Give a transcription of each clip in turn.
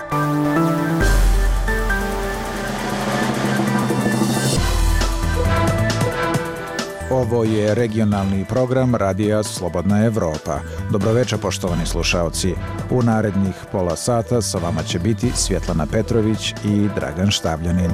Ovo je regionalni program Radija Slobodna Evropa. Dobroveče, poštovani slušaoci. U narednih pola sata sa vama će biti Svjetlana Petrović i Dragan Štavljanin.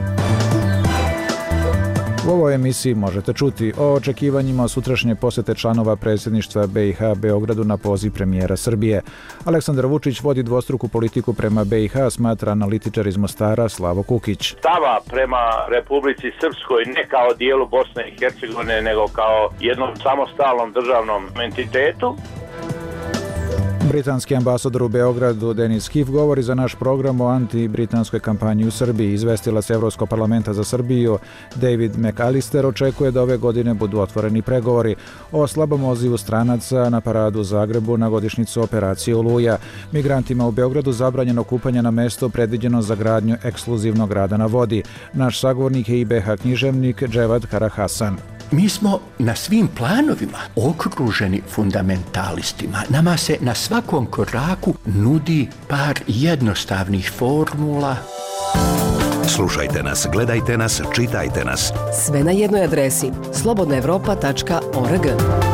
U ovoj emisiji možete čuti o očekivanjima sutrašnje posete članova predsjedništva BiH Beogradu na poziv premijera Srbije. Aleksandar Vučić vodi dvostruku politiku prema BiH, smatra analitičar iz Mostara Slavo Kukić. Stava prema Republici Srpskoj ne kao dijelu Bosne i Hercegovine, nego kao jednom samostalnom državnom entitetu. Britanski ambasador u Beogradu Denis Kif govori za naš program o anti-britanskoj kampanji u Srbiji. Izvestilac Evropskog parlamenta za Srbiju David McAllister očekuje da ove godine budu otvoreni pregovori o slabom odzivu stranaca na paradu u Zagrebu na godišnjicu operacije Oluja. Migrantima u Beogradu zabranjeno kupanje na mesto predviđeno za gradnju ekskluzivnog grada na vodi. Naš sagovornik je IBH književnik Dževad Karahasan. Mi smo na svim planovima okruženi fundamentalistima. Nama se na svakom koraku nudi par jednostavnih formula. Slušajte nas, gledajte nas, čitajte nas. Sve na jednoj adresi slobodnaevropa.org.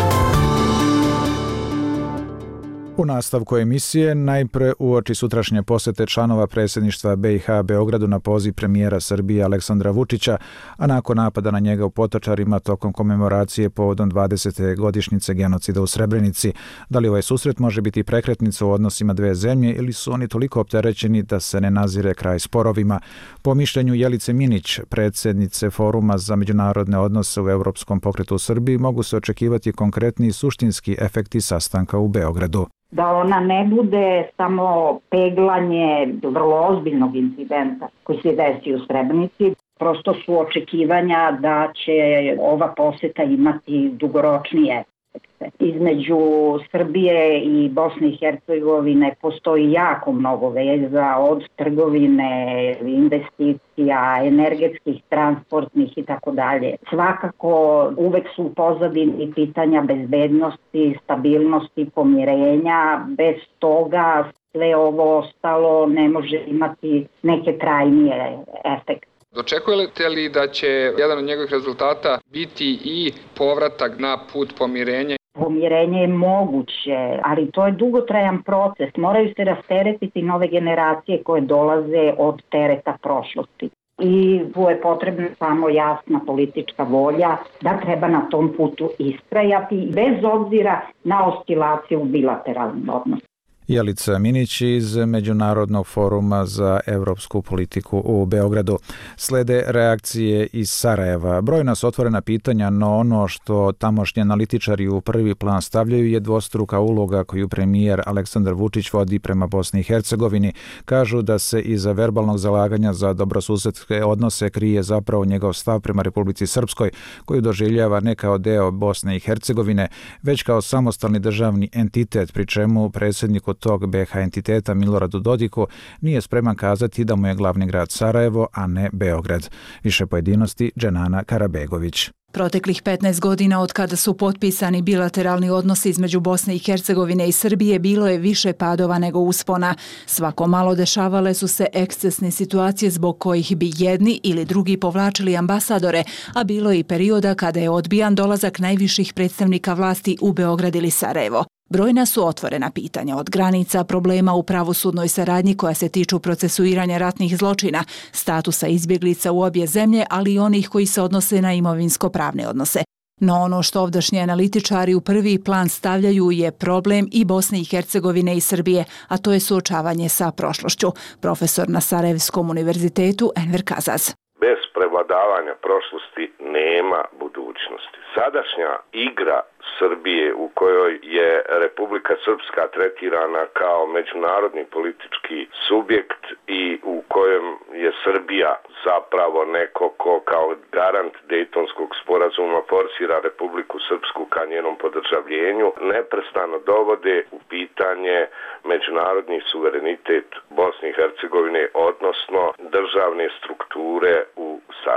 U nastavku emisije najpre uoči sutrašnje posete članova predsjedništva BiH Beogradu na poziv premijera Srbije Aleksandra Vučića, a nakon napada na njega u Potočarima tokom komemoracije povodom 20. godišnjice genocida u Srebrenici. Da li ovaj susret može biti prekretnica u odnosima dve zemlje ili su oni toliko opterećeni da se ne nazire kraj sporovima? Po mišljenju Jelice Minić, predsjednice Foruma za međunarodne odnose u Europskom pokretu u Srbiji, mogu se očekivati konkretni i suštinski efekti sastanka u Beogradu. Da ona ne bude samo peglanje vrlo ozbiljnog incidenta koji se desi u Srebrenici. Prosto su očekivanja da će ova poseta imati dugoročnije efekte. Između Srbije i Bosne i Hercegovine postoji jako mnogo veza, od trgovine, investicija, energetskih, transportnih i tako dalje. Svakako uvek su u pozadini pitanja bezbednosti, stabilnosti, pomirenja. Bez toga sve ovo ostalo ne može imati neke trajnije efekte. Očekujete li da će jedan od njegovih rezultata biti i povratak na put pomirenja? Pomirenje je moguće, ali to je dugotrajan proces. Moraju se rasteretiti nove generacije koje dolaze od tereta prošlosti. I tu je potrebna samo jasna politička volja da treba na tom putu istrajati bez obzira na oscilaciju u bilateralnim odnosima. Jelica Minić iz Međunarodnog foruma za evropsku politiku u Beogradu. Slede reakcije iz Sarajeva. Brojna su otvorena pitanja, no ono što tamošnji analitičari u prvi plan stavljaju je dvostruka uloga koju premijer Aleksandar Vučić vodi prema Bosni i Hercegovini. Kažu da se iza verbalnog zalaganja za dobrosusedske odnose krije zapravo njegov stav prema Republici Srpskoj, koju doživljava ne kao deo Bosne i Hercegovine, već kao samostalni državni entitet, pri čemu predsjedniku tog BiH entiteta Miloradu Dodiku nije spreman kazati da mu je glavni grad Sarajevo, a ne Beograd. Više pojedinosti Dženana Karabegović. Proteklih 15 godina od kada su potpisani bilateralni odnosi između Bosne i Hercegovine i Srbije bilo je više padova nego uspona. Svako malo dešavale su se ekscesne situacije zbog kojih bi jedni ili drugi povlačili ambasadore, a bilo je i perioda kada je odbijan dolazak najviših predstavnika vlasti u Beograd ili Sarajevo. Brojna su otvorena pitanja, od granica, problema u pravosudnoj saradnji koja se tiču procesuiranja ratnih zločina, statusa izbjeglica u obje zemlje, ali i onih koji se odnose na imovinsko-pravne odnose. No ono što ovdašnji analitičari u prvi plan stavljaju je problem i Bosne i Hercegovine i Srbije, a to je suočavanje sa prošlošću. Profesor na Sarajevskom univerzitetu Enver Kazaz. Bez prevladavanja prošlosti nema budućnosti. Sadašnja igra Srbije u kojoj je Republika Srpska tretirana kao međunarodni politički subjekt i u kojem je Srbija zapravo neko ko kao garant Dejtonskog sporazuma forsira Republiku Srpsku ka njenom podržavljenju, neprestano dovode u pitanje međunarodni suverenitet Bosne i Hercegovine, odnosno državne strukture u Sarajevu.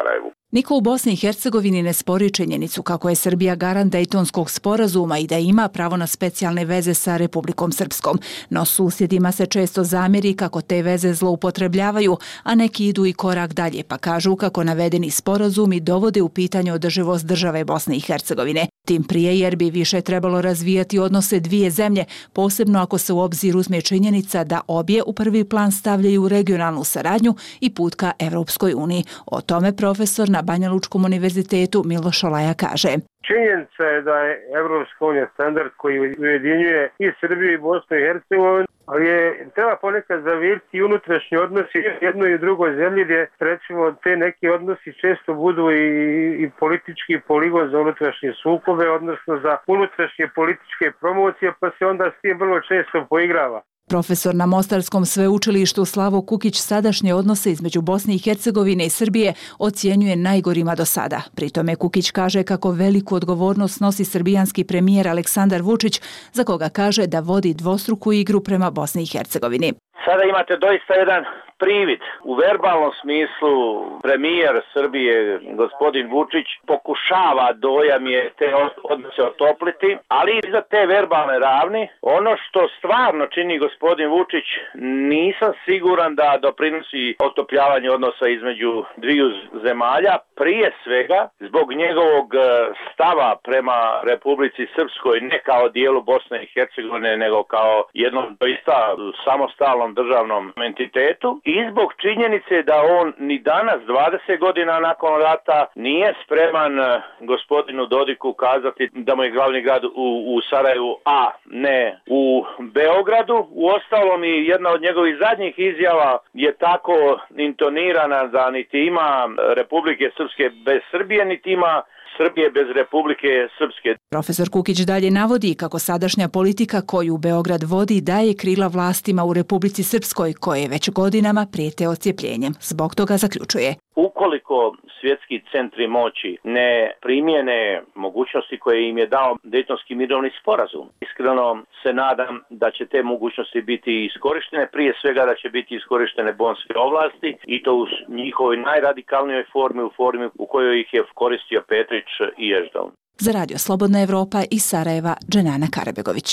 Niko u Bosni i Hercegovini ne spori činjenicu kako je Srbija garant Dejtonskog sporazuma i da ima pravo na specijalne veze sa Republikom Srpskom, no susjedima se često zamjeri kako te veze zloupotrebljavaju, a neki idu i korak dalje pa kažu kako navedeni sporazumi dovode u pitanje održivost države Bosne i Hercegovine. Tim prije jer bi više trebalo razvijati odnose dvije zemlje, posebno ako se u obzir uzme činjenica da obje u prvi plan stavljaju regionalnu saradnju i put ka Evropskoj uniji. O tome profesor na Banja Lučkom univerzitetu Miloš Olaja kaže. Činjenica je da je Evropska unija standard koji ujedinjuje i Srbiju i Bosnu i Hercegovinu, ali treba ponekad zaviriti unutrašnji odnosi jednoj i drugoj zemlji gdje recimo te neki odnosi često budu i politički poligon za unutrašnje sukobe, odnosno za unutrašnje političke promocije, pa se onda s tim vrlo često poigrava. Profesor na Mostarskom sveučilištu Slavo Kukić sadašnje odnose između Bosne i Hercegovine i Srbije ocjenjuje najgorima do sada. Pri tome Kukić kaže kako veliku odgovornost nosi srbijanski premijer Aleksandar Vučić, za koga kaže da vodi dvostruku igru prema Bosni i Hercegovini. Sada imate doista jedan privid. U verbalnom smislu premijer Srbije, gospodin Vučić, pokušava dojam je te odnose otopliti, ali i za te verbalne ravni. Ono što stvarno čini gospodin Vučić, nisam siguran da doprinosi otopljavanju odnosa između dviju zemalja, prije svega zbog njegovog stava prema Republici Srpskoj, ne kao dijelu Bosne i Hercegovine, nego kao jednom doista samostalnom državnom entitetu. I zbog činjenice da on ni danas, 20 godina nakon rata, nije spreman gospodinu Dodiku kazati da mu je glavni grad u Sarajevu, a ne u Beogradu. Uostalom i jedna od njegovih zadnjih izjava je tako intonirana da niti ima Republike Srpske bez Srbije, niti ima Srbije bez Republike Srpske. Profesor Kukić dalje navodi kako sadašnja politika koju Beograd vodi daje krila vlastima u Republici Srpskoj koje već godinama prijete odcijepljenjem. Zbog toga zaključuje. Ukoliko svjetski centri moći ne primjene mogućnosti koje im je dao Dejtonski mirovni sporazum, iskreno se nadam da će te mogućnosti biti iskorištene, prije svega da će biti iskorištene bonske ovlasti i to u njihovoj najradikalnijoj formi, u formi u kojoj ih je koristio Petrić i Ježdon. Za Radio Slobodna Evropa iz Sarajeva, Dženana Karabegović.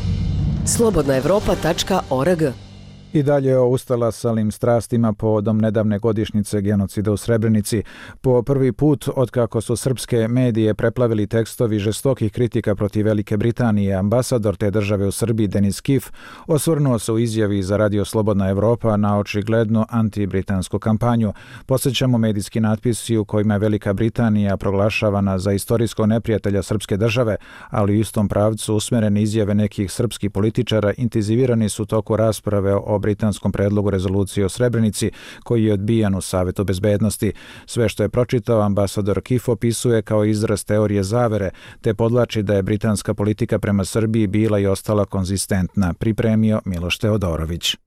slobodnaevropa.org. I dalje o ustalasalim strastima povodom nedavne godišnjice genocida u Srebrenici. Po prvi put, otkako su srpske medije preplavili tekstovi žestokih kritika protiv Velike Britanije, ambasador te države u Srbiji Denis Kif osvrnuo se u izjavi za Radio Slobodna Evropa na očiglednu antibritansku kampanju. Podsjećamo medijski natpisi u kojima je Velika Britanija proglašavana za istorijskog neprijatelja srpske države, ali u istom pravcu usmjerene izjave nekih srpskih političara intenzivirani su toku rasprave o britanskom predlogu rezolucije o Srebrenici koji je odbijan u Savetu bezbednosti. Sve što je pročitao ambasador Kif opisuje kao izraz teorije zavere, te podlači da je britanska politika prema Srbiji bila i ostala konzistentna, pripremio Miloš Teodorović.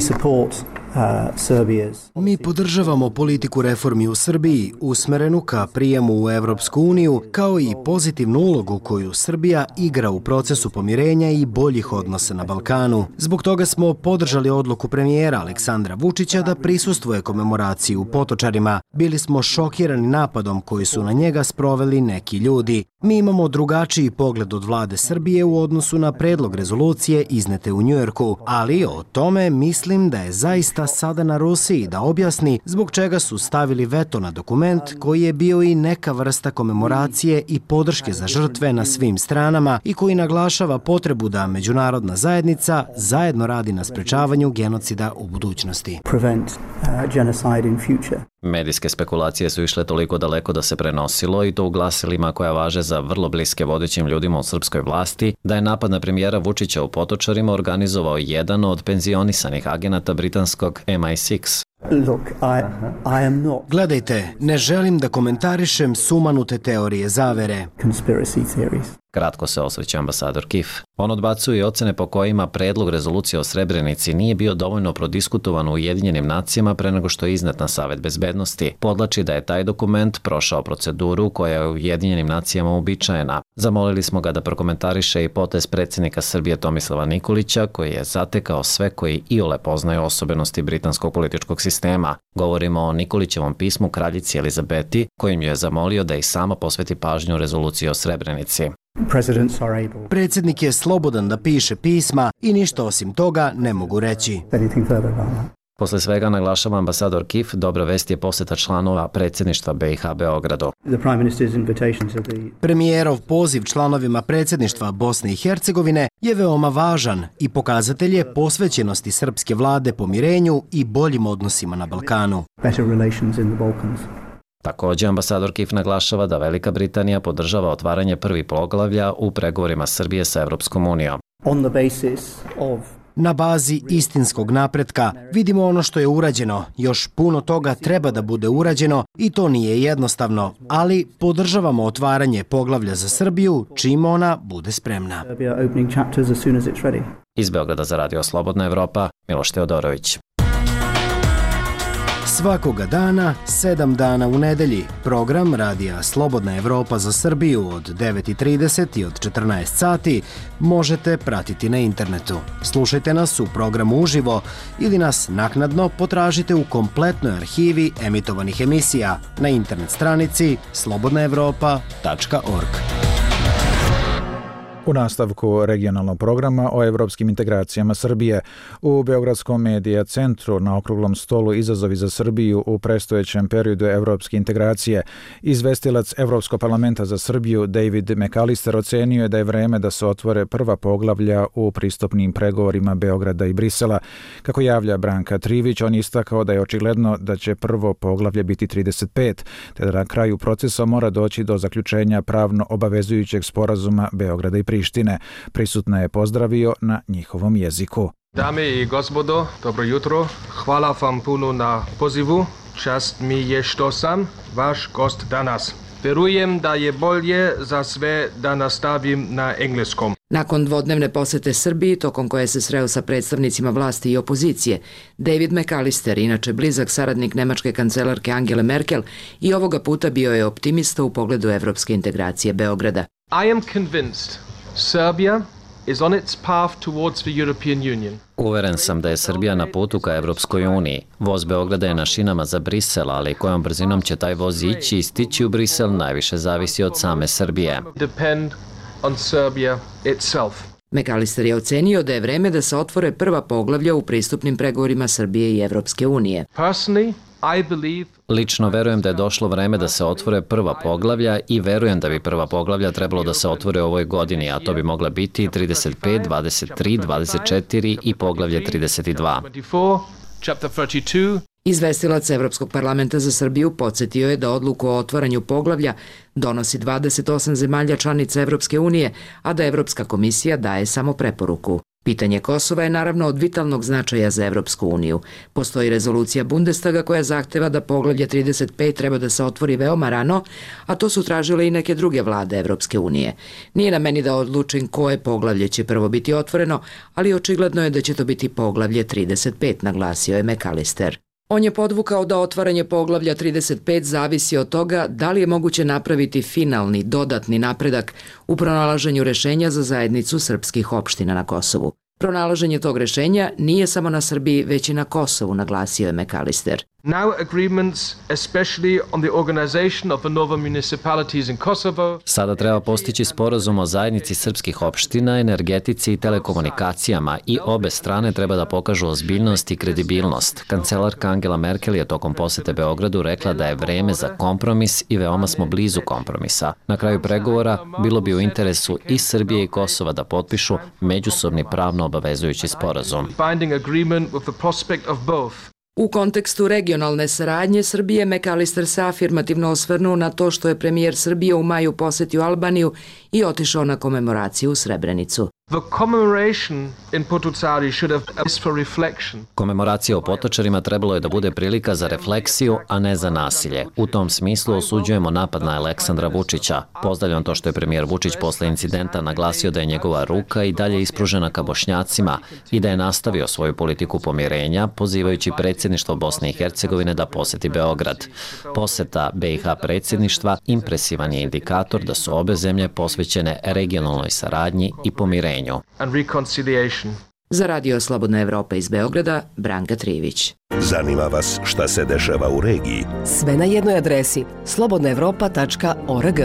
Mi podržavamo politiku reformi u Srbiji, usmerenu ka prijemu u Evropsku uniju, kao i pozitivnu ulogu koju Srbija igra u procesu pomirenja i boljih odnosa na Balkanu. Zbog toga smo podržali odluku premijera Aleksandra Vučića da prisustvuje komemoraciji u Potočarima. Bili smo šokirani napadom koji su na njega sproveli neki ljudi. Mi imamo drugačiji pogled od vlade Srbije u odnosu na predlog rezolucije iznete u Njujorku, ali o tome mislim da je zaista sada na Rusiji da objasni zbog čega su stavili veto na dokument koji je bio i neka vrsta komemoracije i podrške za žrtve na svim stranama i koji naglašava potrebu da međunarodna zajednica zajedno radi na sprečavanju genocida u budućnosti. Medijske spekulacije su išle toliko daleko da se prenosilo i to u glasilima koja važe za vrlo bliske vodećim ljudima u srpskoj vlasti, da je napad na premijera Vučića u Potočarima organizovao jedan od penzionisanih agenata britanskog MI6. Gledajte, ne želim da komentarišem sumanute teorije zavere. Kratko se osvrće ambasador Kif. On odbacuje ocene po kojima predlog rezolucije o Srebrenici nije bio dovoljno prodiskutovan u Ujedinjenim nacijama pre nego što je iznet na Savet bezbednosti. Podlači da je taj dokument prošao proceduru koja je u Ujedinjenim nacijama uobičajena. Zamolili smo ga da prokomentariše i potez predsjednika Srbije Tomislava Nikolića, koji je zatekao sve koji iole poznaju osobenosti britanskog političkog sistema. sistema. Govorimo o Nikolićevom pismu kraljici Elizabeti, kojim je zamolio da i sama posveti pažnju rezoluciji o Srebrenici. Predsjednik je slobodan da piše pisma i ništa osim toga ne mogu reći. Posle svega, naglašava ambasador Kif, dobra vest je poseta članova predsjedništva BiH Beogradu. Premijerov poziv članovima predsjedništva Bosne i Hercegovine je veoma važan i pokazatelj je posvećenosti srpske vlade pomirenju i boljim odnosima na Balkanu. Također, ambasador Kif naglašava da Velika Britanija podržava otvaranje prvih poglavlja u pregovorima Srbije sa Evropskom unijom. Na bazi istinskog napretka vidimo ono što je urađeno. Još puno toga treba da bude urađeno i to nije jednostavno, ali podržavamo otvaranje poglavlja za Srbiju čim ona bude spremna. Iz Beograda za Radio Slobodna Evropa, Miloš Teodorović. Svakoga dana, 7 dana u nedelji, program Radija Slobodna Evropa za Srbiju od 9:30 i od 14 sati možete pratiti na internetu. Slušajte nas u programu uživo ili nas naknadno potražite u kompletnoj arhivi emitovanih emisija na internet stranici slobodnaevropa.org. U nastavku regionalnog programa o evropskim integracijama Srbije u Beogradskom medija centru na okruglom stolu Izazovi za Srbiju u predstojećem periodu evropske integracije, izvestilac Evropskog parlamenta za Srbiju David McAllister ocenio je da je vreme da se otvore prva poglavlja u pristupnim pregovorima Beograda i Brisela. Kako javlja Branka Trivić, on je istakao da je očigledno da će prvo poglavlje biti 35, te da na kraju procesa mora doći do zaključenja pravno obavezujućeg sporazuma Beograda i Prištine. Prisutna je pozdravio na njihovom jeziku. Dame i gospodo, dobro jutro. Hvala vam puno na pozivu. Čast mi je što sam vaš gost danas. Verujem da je bolje za sve da nastavim na engleskom. Nakon dvodnevne posete Srbiji, tokom koje se sreo sa predstavnicima vlasti i opozicije, David McAllister, inače blizak saradnik nemačke kancelarke Angele Merkel, i ovoga puta bio je optimista u pogledu evropske integracije Beograda. I am convinced Serbia is on its path towards the European Union. Uveren sam da je Srbija na putu ka Evropskoj uniji. Voz Beograda je na šinama za Brisel, ali kojom brzinom će taj voz ići i stići u Brisel najviše zavisi od same Srbije. Depend on Serbia itself. McAllister je ocenio da je vreme da se otvore prva poglavlja u pristupnim pregovorima Srbije i Evropske unije. Lično verujem da je došlo vreme da se otvore prva poglavlja i verujem da bi prva poglavlja trebalo da se otvore u ovoj godini, a to bi mogla biti 35, 23, 24 i poglavlje 32. Izvestilac Evropskog parlamenta za Srbiju podsjetio je da odluku o otvaranju poglavlja donosi 28 zemalja članica Evropske unije, a da Evropska komisija daje samo preporuku. Pitanje Kosova je naravno od vitalnog značaja za Evropsku uniju. Postoji rezolucija Bundestaga koja zahteva da poglavlje 35 treba da se otvori veoma rano, a to su tražile i neke druge vlade Evropske unije. Nije na meni da odlučim koje poglavlje će prvo biti otvoreno, ali očigledno je da će to biti poglavlje 35, naglasio je McAllister. On je podvukao da otvaranje poglavlja 35 zavisi od toga da li je moguće napraviti finalni, dodatni napredak u pronalaženju rešenja za zajednicu srpskih opština na Kosovu. Pronalaženje tog rešenja nije samo na Srbiji, već i na Kosovu, naglasio je McAllister. Sada treba postići sporazum o zajednici srpskih opština, energetici i telekomunikacijama i obe strane treba da pokažu ozbiljnost i kredibilnost. Kancelarka Angela Merkel je tokom posete Beogradu rekla da je vreme za kompromis i veoma smo blizu kompromisa. Na kraju pregovora bilo bi u interesu i Srbije i Kosova da potpišu međusobni pravno obavezujući sporazum. U kontekstu regionalne saradnje Srbije, McAllister se afirmativno osvrnuo na to što je premijer Srbije u maju posetio Albaniju i otišao na komemoraciju u Srebrenicu. Komemoracija o Potočarima trebalo je da bude prilika za refleksiju, a ne za nasilje. U tom smislu osuđujemo napad na Aleksandra Vučića. Pozdravljam to što je premijer Vučić posle incidenta naglasio da je njegova ruka i dalje ispružena ka Bošnjacima i da je nastavio svoju politiku pomirenja, pozivajući predsjedništvo Bosne i Hercegovine da poseti Beograd. Poseta BiH predsjedništva impresivan je indikator da su obe zemlje posvećene regionalnoj saradnji i pomirenju. Za Radio Slobodna Evropa iz Beograda, Branka Trivić. Zanima vas šta se dešava u regiji? Sve na jednoj adresi slobodnaevropa.org.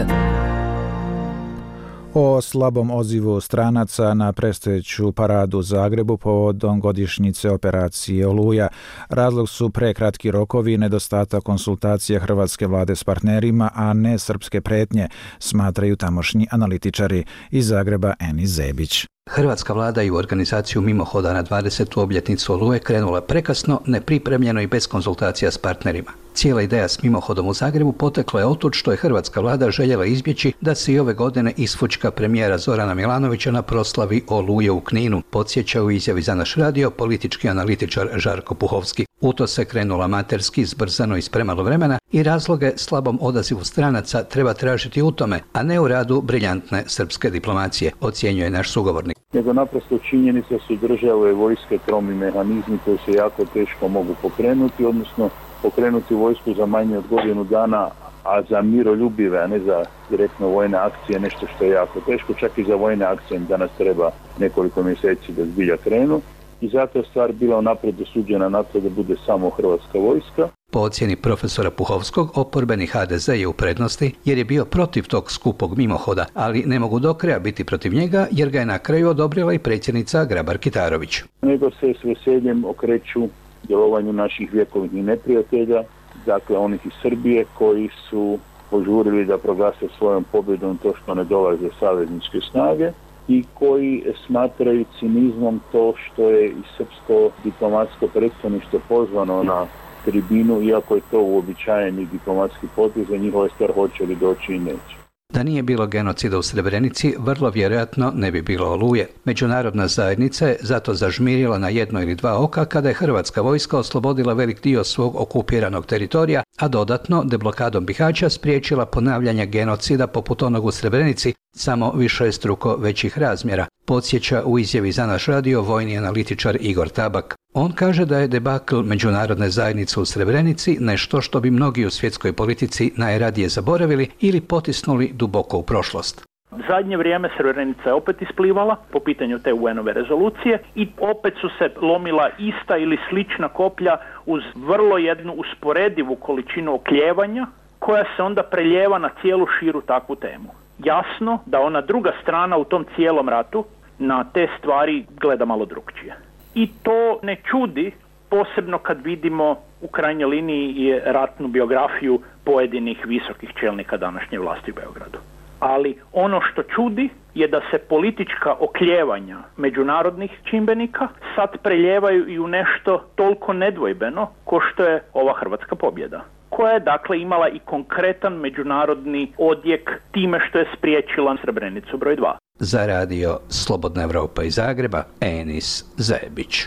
O slabom odzivu stranaca na predstojeću paradu u Zagrebu povodom godišnjice operacije Oluja. Razlog su prekratki rokovi i nedostatak konsultacija hrvatske vlade s partnerima, a ne srpske pretnje, smatraju tamošnji analitičari. Iz Zagreba Enis Zebić. Hrvatska vlada i u organizaciju mimohoda na 20. obljetnicu Oluje krenula prekasno, nepripremljeno i bez konzultacija s partnerima. Cijela ideja s mimohodom u Zagrebu potekla je otud što je hrvatska vlada željela izbjeći da se i ove godine isfućka premijera Zorana Milanovića na proslavi Oluje u Kninu, podsjeća u izjavi za naš radio politički analitičar Žarko Puhovski. U to se krenula amaterski, zbrzano i s premalo vremena i razloge slabom odazivu stranaca treba tražiti u tome, a ne u radu briljantne srpske diplomacije, ocjenjuje naš sugovornik. Nego naprosto činjenica su države, vojske, tromi mehanizmi koji se jako teško mogu pokrenuti, odnosno pokrenuti vojsku za manje od godinu dana, a za miroljubive, a ne za direktno vojne akcije, nešto što je jako teško, čak i za vojne akcije danas treba nekoliko mjeseci da zbilja krenu. I zato je stvar bila unaprijed dosuđena na to da bude samo hrvatska vojska. Po ocjeni profesora Puhovskog, oporbeni HDZ je u prednosti jer je bio protiv tog skupog mimohoda, ali ne mogu do kraja biti protiv njega jer ga je na kraju odobrila i predsjednica Grabar-Kitarović. Nego se s veseljem okreću djelovanju naših vjekovnih neprijatelja, dakle onih iz Srbije koji su požurili da proglase svojom pobjedom to što ne dolaze savezničke snage i koji smatraju cinizmom to što je i srpsko diplomatsko predstavništvo pozvano na tribinu, iako je to uobičajeni diplomatski potez, za njihova stvar hoće li doći i neće. Da nije bilo genocida u Srebrenici, vrlo vjerojatno ne bi bilo Oluje. Međunarodna zajednica je zato zažmirila na jedno ili dva oka kada je hrvatska vojska oslobodila velik dio svog okupiranog teritorija, a dodatno deblokadom Bihaća spriječila ponavljanje genocida poput onog u Srebrenici, samo višestruko većih razmjera, podsjeća u izjavi za naš radio vojni analitičar Igor Tabak. On kaže da je debakl međunarodne zajednice u Srebrenici nešto što bi mnogi u svjetskoj politici najradije zaboravili ili potisnuli duboko u prošlost. Zadnje vrijeme Srebrenica je opet isplivala po pitanju te UN-ove rezolucije i opet su se lomila ista ili slična koplja uz vrlo jednu usporedivu količinu okljevanja koja se onda preljeva na cijelu širu takvu temu. Jasno da ona druga strana u tom cijelom ratu na te stvari gleda malo drukčije. I to ne čudi, posebno kad vidimo u krajnjoj liniji i ratnu biografiju pojedinih visokih čelnika današnje vlasti u Beogradu. Ali ono što čudi je da se politička okljevanja međunarodnih čimbenika sad preljevaju i u nešto toliko nedvojbeno ko što je ova hrvatska pobjeda, koja je dakle imala i konkretan međunarodni odjek time što je spriječila Srebrenicu broj 2. Za radio Slobodna Evropa iz Zagreba, Enis Zebić.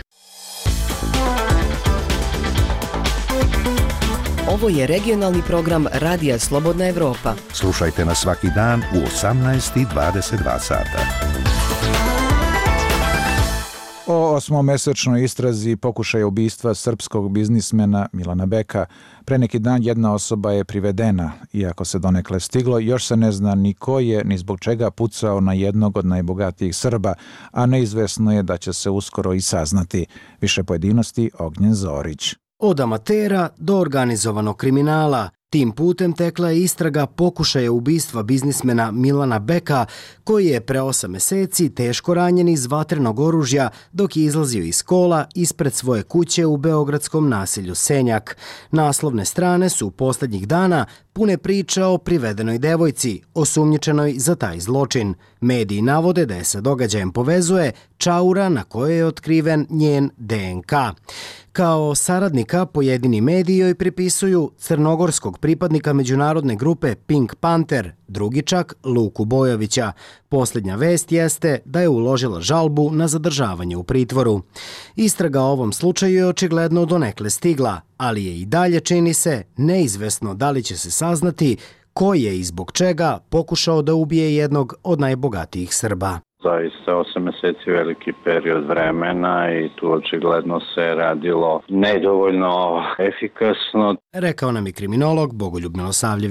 Ovo je regionalni program Radija Slobodna Evropa. Slušajte nas svaki dan u 18:22 sata. O osmomesečnoj istrazi pokušaja ubistva srpskog biznismena Milana Beka. Pre neki dan jedna osoba je privedena, iako se donekle stiglo, još se ne zna ni ko je, ni zbog čega pucao na jednog od najbogatijih Srba, a neizvesno je da će se uskoro i saznati. Više pojedinosti Ognjen Zorić. Od amatera do organizovanog kriminala, tim putem tekla je istraga pokušaja ubistva biznismena Milana Beka, koji je pre 8 meseci teško ranjen iz vatrenog oružja dok je izlazio iz kola ispred svoje kuće u beogradskom naselju Senjak. Naslovne strane su posljednjih dana pune priča o privedenoj devojci, osumnjičenoj za taj zločin. Mediji navode da je sa događajem povezuje čaura na kojoj je otkriven njen DNK. Kao saradnika pojedini mediji joj pripisuju crnogorskog pripadnika međunarodne grupe Pink Panther, drugi čak Luku Bojovića. Posljednja vest jeste da je uložila žalbu na zadržavanje u pritvoru. Istraga o ovom slučaju je očigledno donekle stigla, ali je i dalje, čini se, neizvesno da li će se saznati ko je i zbog čega pokušao da ubije jednog od najbogatijih Srba. Zaista 8 meseci veliki period vremena i tu očigledno se radilo nedovoljno efikasno. Rekao nam je kriminolog Bogoljub Milosavljević.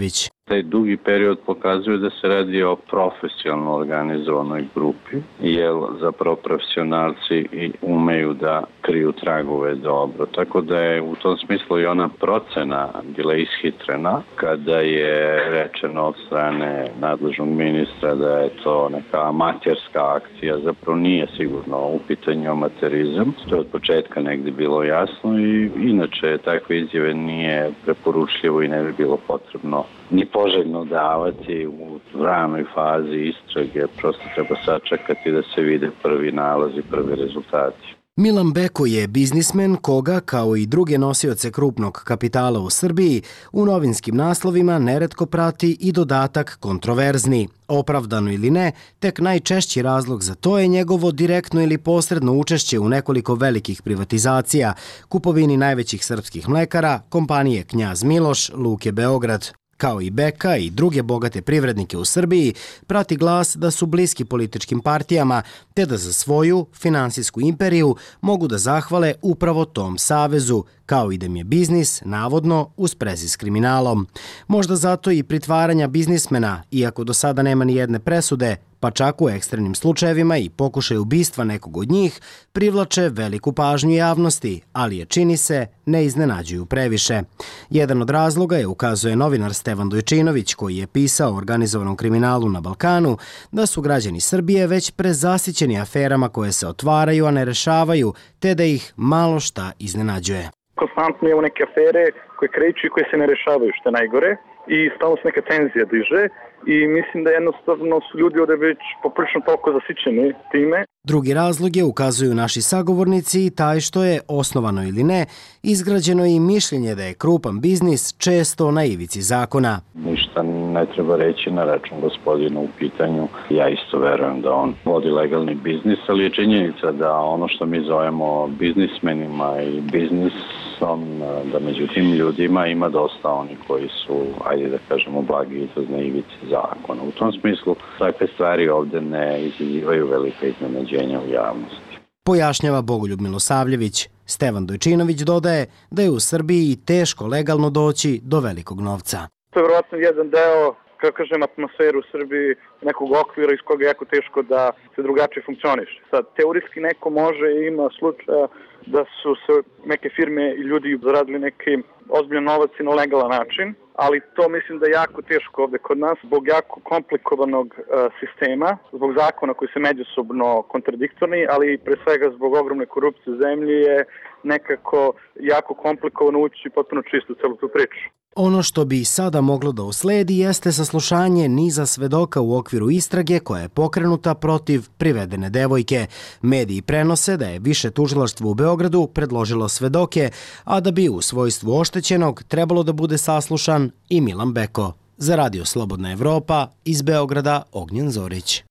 Taj dugi period pokazuje da se radi o profesionalno organizovanoj grupi, jer zapravo profesionalci i umeju da kriju tragove dobro. Tako da je u tom smislu i ona procena bila ishitrena kada je rečeno od strane nadležnog ministra da je to neka amaterska akcija. Zapravo nije sigurno u pitanju amaterizam. To je od početka negde bilo jasno i inače takve izjave nije preporučljivo i ne bi bilo potrebno ni poželjno davati u ranoj fazi istrage. Prosto treba sačekati da se vide prvi nalazi, prvi rezultati. Milan Beko je biznismen koga, kao i druge nosioce krupnog kapitala u Srbiji, u novinskim naslovima neretko prati i dodatak kontroverzni. Opravdano ili ne, tek najčešći razlog za to je njegovo direktno ili posredno učešće u nekoliko velikih privatizacija, kupovini najvećih srpskih mlekara, kompanije Knjaz Miloš, Luke Beograd. Kao i Beka i druge bogate privrednike u Srbiji, prati glas da su bliski političkim partijama, te da za svoju finansijsku imperiju mogu da zahvale upravo tom savezu, kao i da im je biznis, navodno, u sprezi s kriminalom. Možda zato i pritvaranja biznismena, iako do sada nema ni jedne presude, pa čak u ekstremnim slučajevima i pokušaj ubistva nekog od njih, privlače veliku pažnju javnosti, ali je, čini se, ne iznenađuju previše. Jedan od razloga je, ukazuje novinar Stevan Dojčinović, koji je pisao o organizovanom kriminalu na Balkanu, da su građani Srbije već prezasićeni aferama koje se otvaraju, a ne rešavaju, te da ih malo šta iznenađuje. Konstantno imamo neke afere koje kreću i koje se ne rešavaju, što je najgore, i stalno se neka tenzija diže i mislim da jednostavno su ljudi ovde već poprilično toliko zasićeni time. Drugi razlog je, ukazuju naši sagovornici, taj što je, osnovano ili ne, izgrađeno i mišljenje da je krupan biznis često na ivici zakona. Ništa ne treba reći na račun gospodina u pitanju. Ja isto verujem da on vodi legalni biznis, ali je činjenica da ono što mi zovemo biznismenima i biznisom, da među tim ljudima ima dosta oni koji su, ajde da kažemo, blagi izraz na ivici zakona. U tom smislu takve stvari ovde ne izazivaju velike iznenađenja u javnosti. Pojašnjava Bogoljub Milosavljević. Stevan Dojčinović dodaje da je u Srbiji teško legalno doći do velikog novca. To je vjerojatno jedan deo, kako kažem, atmosferu u Srbiji, nekog okvira iz koga je jako teško da se drugačije funkcioniše. Sad, teorijski neko može i ima slučaja da su se neke firme i ljudi zaradili neki ozbiljan novac i na legalan način, ali to mislim da je jako teško ovde kod nas zbog jako komplikovanog sistema, zbog zakona koji se međusobno kontradiktorni, ali pre svega zbog ogromne korupcije u zemlji je nekako jako komplikovano ući potpuno čisto u celu tu priču. Ono što bi sada moglo da usledi jeste saslušanje niza svedoka u okviru istrage koja je pokrenuta protiv privedene devojke. Mediji prenose da je više tužilaštvo u Beogradu predložilo svedoke, a da bi u svojstvu oštećenog trebalo da bude saslušan i Milan Beko. Za Radio Slobodna Evropa, iz Beograda, Ognjen Zorić.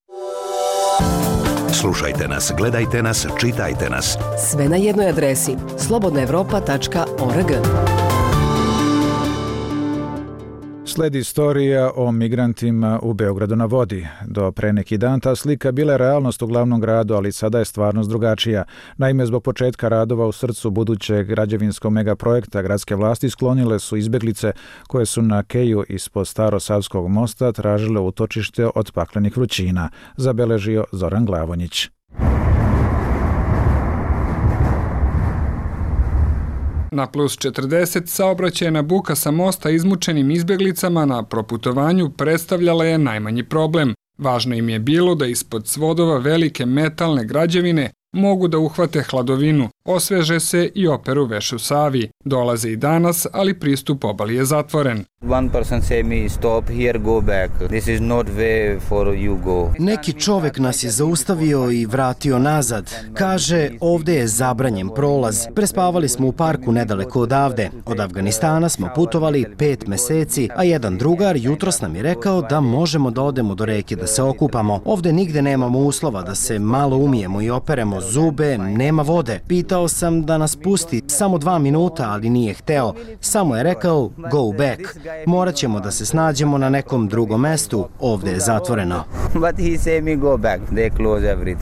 Slušajte nas, gledajte nas, čitajte nas. Sve na jednoj adresi slobodnaevropa.org. Sledi istorija o migrantima u Beogradu na vodi. Do pre neki dan ta slika bila je realnost u glavnom gradu, ali sada je stvarnost drugačija. Naime, zbog početka radova u srcu budućeg građevinskog megaprojekta, gradske vlasti sklonile su izbeglice koje su na keju ispod Starosavskog mosta tražile utočište od paklenih vrućina, zabeležio Zoran Glavonjić. Na plus 40 saobraćajna buka sa mosta izmučenim izbjeglicama na proputovanju predstavljala je najmanji problem. Važno im je bilo da ispod svodova velike metalne građevine mogu da uhvate hladovinu, osveže se i operu veš u Savi. Dolaze i danas, ali pristup obali je zatvoren. Neki čovek nas je zaustavio i vratio nazad. Kaže, ovde je zabranjen prolaz. Prespavali smo u parku nedaleko odavde. Od Afganistana smo putovali 5 meseci, a jedan drugar jutros nam je rekao da možemo da odemo do reke da se okupamo. Ovde nigde nemamo uslova da se malo umijemo i operemo zube, nema vode. Pitao sam da nas pusti samo 2 minuta, ali nije hteo. Samo je rekao, go back. Morat ćemo da se snađemo na nekom drugom mestu. Ovde je zatvoreno.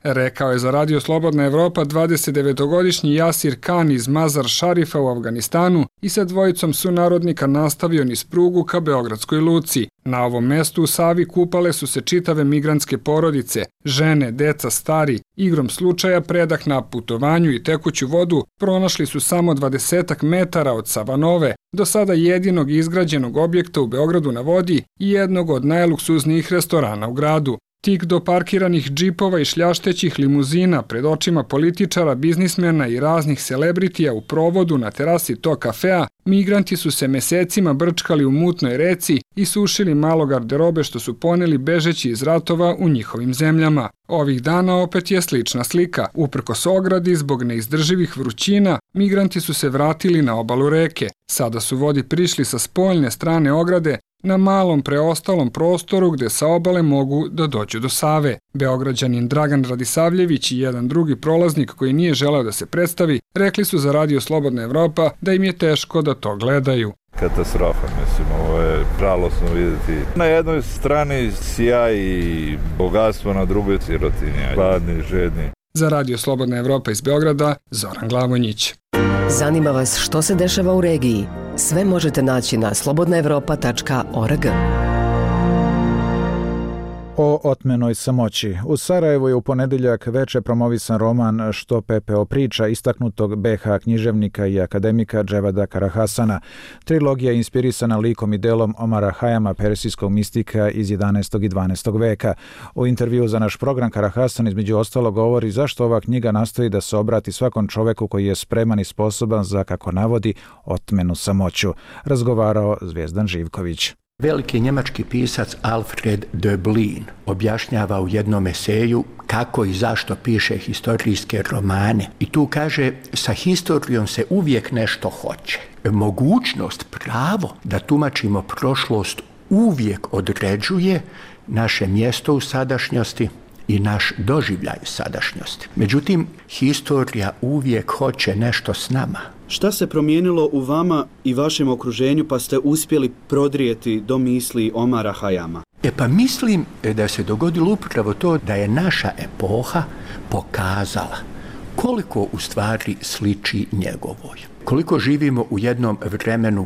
rekao je za Radio Slobodna Evropa 29-godišnji Jasir Khan iz Mazar Šarifa u Afganistanu i sa dvojicom sunarodnika nastavio niz prugu ka Beogradskoj luci. Na ovom mestu u Savi kupale su se čitave migrantske porodice, žene, deca, stari. Igrom slučaja predah na putovanju i tekuću vodu pronašli su samo 20 metara od Savanove, do sada jedinog izgrađenog objekta u Beogradu na vodi i jednog od najluksuznijih restorana u gradu. Tik do parkiranih džipova i šljaštećih limuzina pred očima političara, biznismena i raznih celebritija u provodu na terasi tog kafea, migranti su se mesecima brčkali u mutnoj reci i sušili malo garderobe što su poneli bežeći iz ratova u njihovim zemljama. Ovih dana opet je slična slika. Uprkos ogradi zbog neizdrživih vrućina, migranti su se vratili na obalu reke. Sada su vodi prišli sa spoljne strane ograde, na malom preostalom prostoru gde sa obale mogu da dođu do Save. Beograđanin Dragan Radisavljević i jedan drugi prolaznik koji nije želeo da se predstavi, rekli su za Radio Slobodna Evropa da im je teško da to gledaju. Katastrofa, mislim, ovo je žalosno vidjeti. Na jednoj strani sjaj i bogatstvo, na drugoj sirotinja, gladni, žedni. Za Radio Slobodna Evropa iz Beograda, Zoran Glavonjić. Zanima vas što se dešava u regiji? Sve možete naći na slobodnaevropa.org. O otmenoj samoći. U Sarajevu je u ponedeljak veče promovisan roman Što pepeo priča istaknutog BH književnika i akademika Dževada Karahasana. Trilogija je inspirisana likom i delom Omara Hajama, persijskog mistika iz 11. i 12. veka. U intervju za naš program Karahasan između ostalo govori zašto ova knjiga nastoji da se obrati svakom čoveku koji je spreman i sposoban za, kako navodi, otmenu samoću. Razgovarao Zvijezdan Živković. Veliki njemački pisac Alfred Döblin objašnjava u jednom eseju kako i zašto piše historijske romane. I tu kaže, sa historijom se uvijek nešto hoće. Mogućnost, pravo da tumačimo prošlost uvijek određuje naše mjesto u sadašnjosti i naš doživljaj sadašnjosti. Međutim, historija uvijek hoće nešto s nama. Šta se promijenilo u vama i vašem okruženju pa ste uspjeli prodrijeti do misli Omara Hajama? Pa mislim da se dogodilo upravo to da je naša epoha pokazala koliko u stvari sliči njegovoj. Koliko živimo u jednom vremenu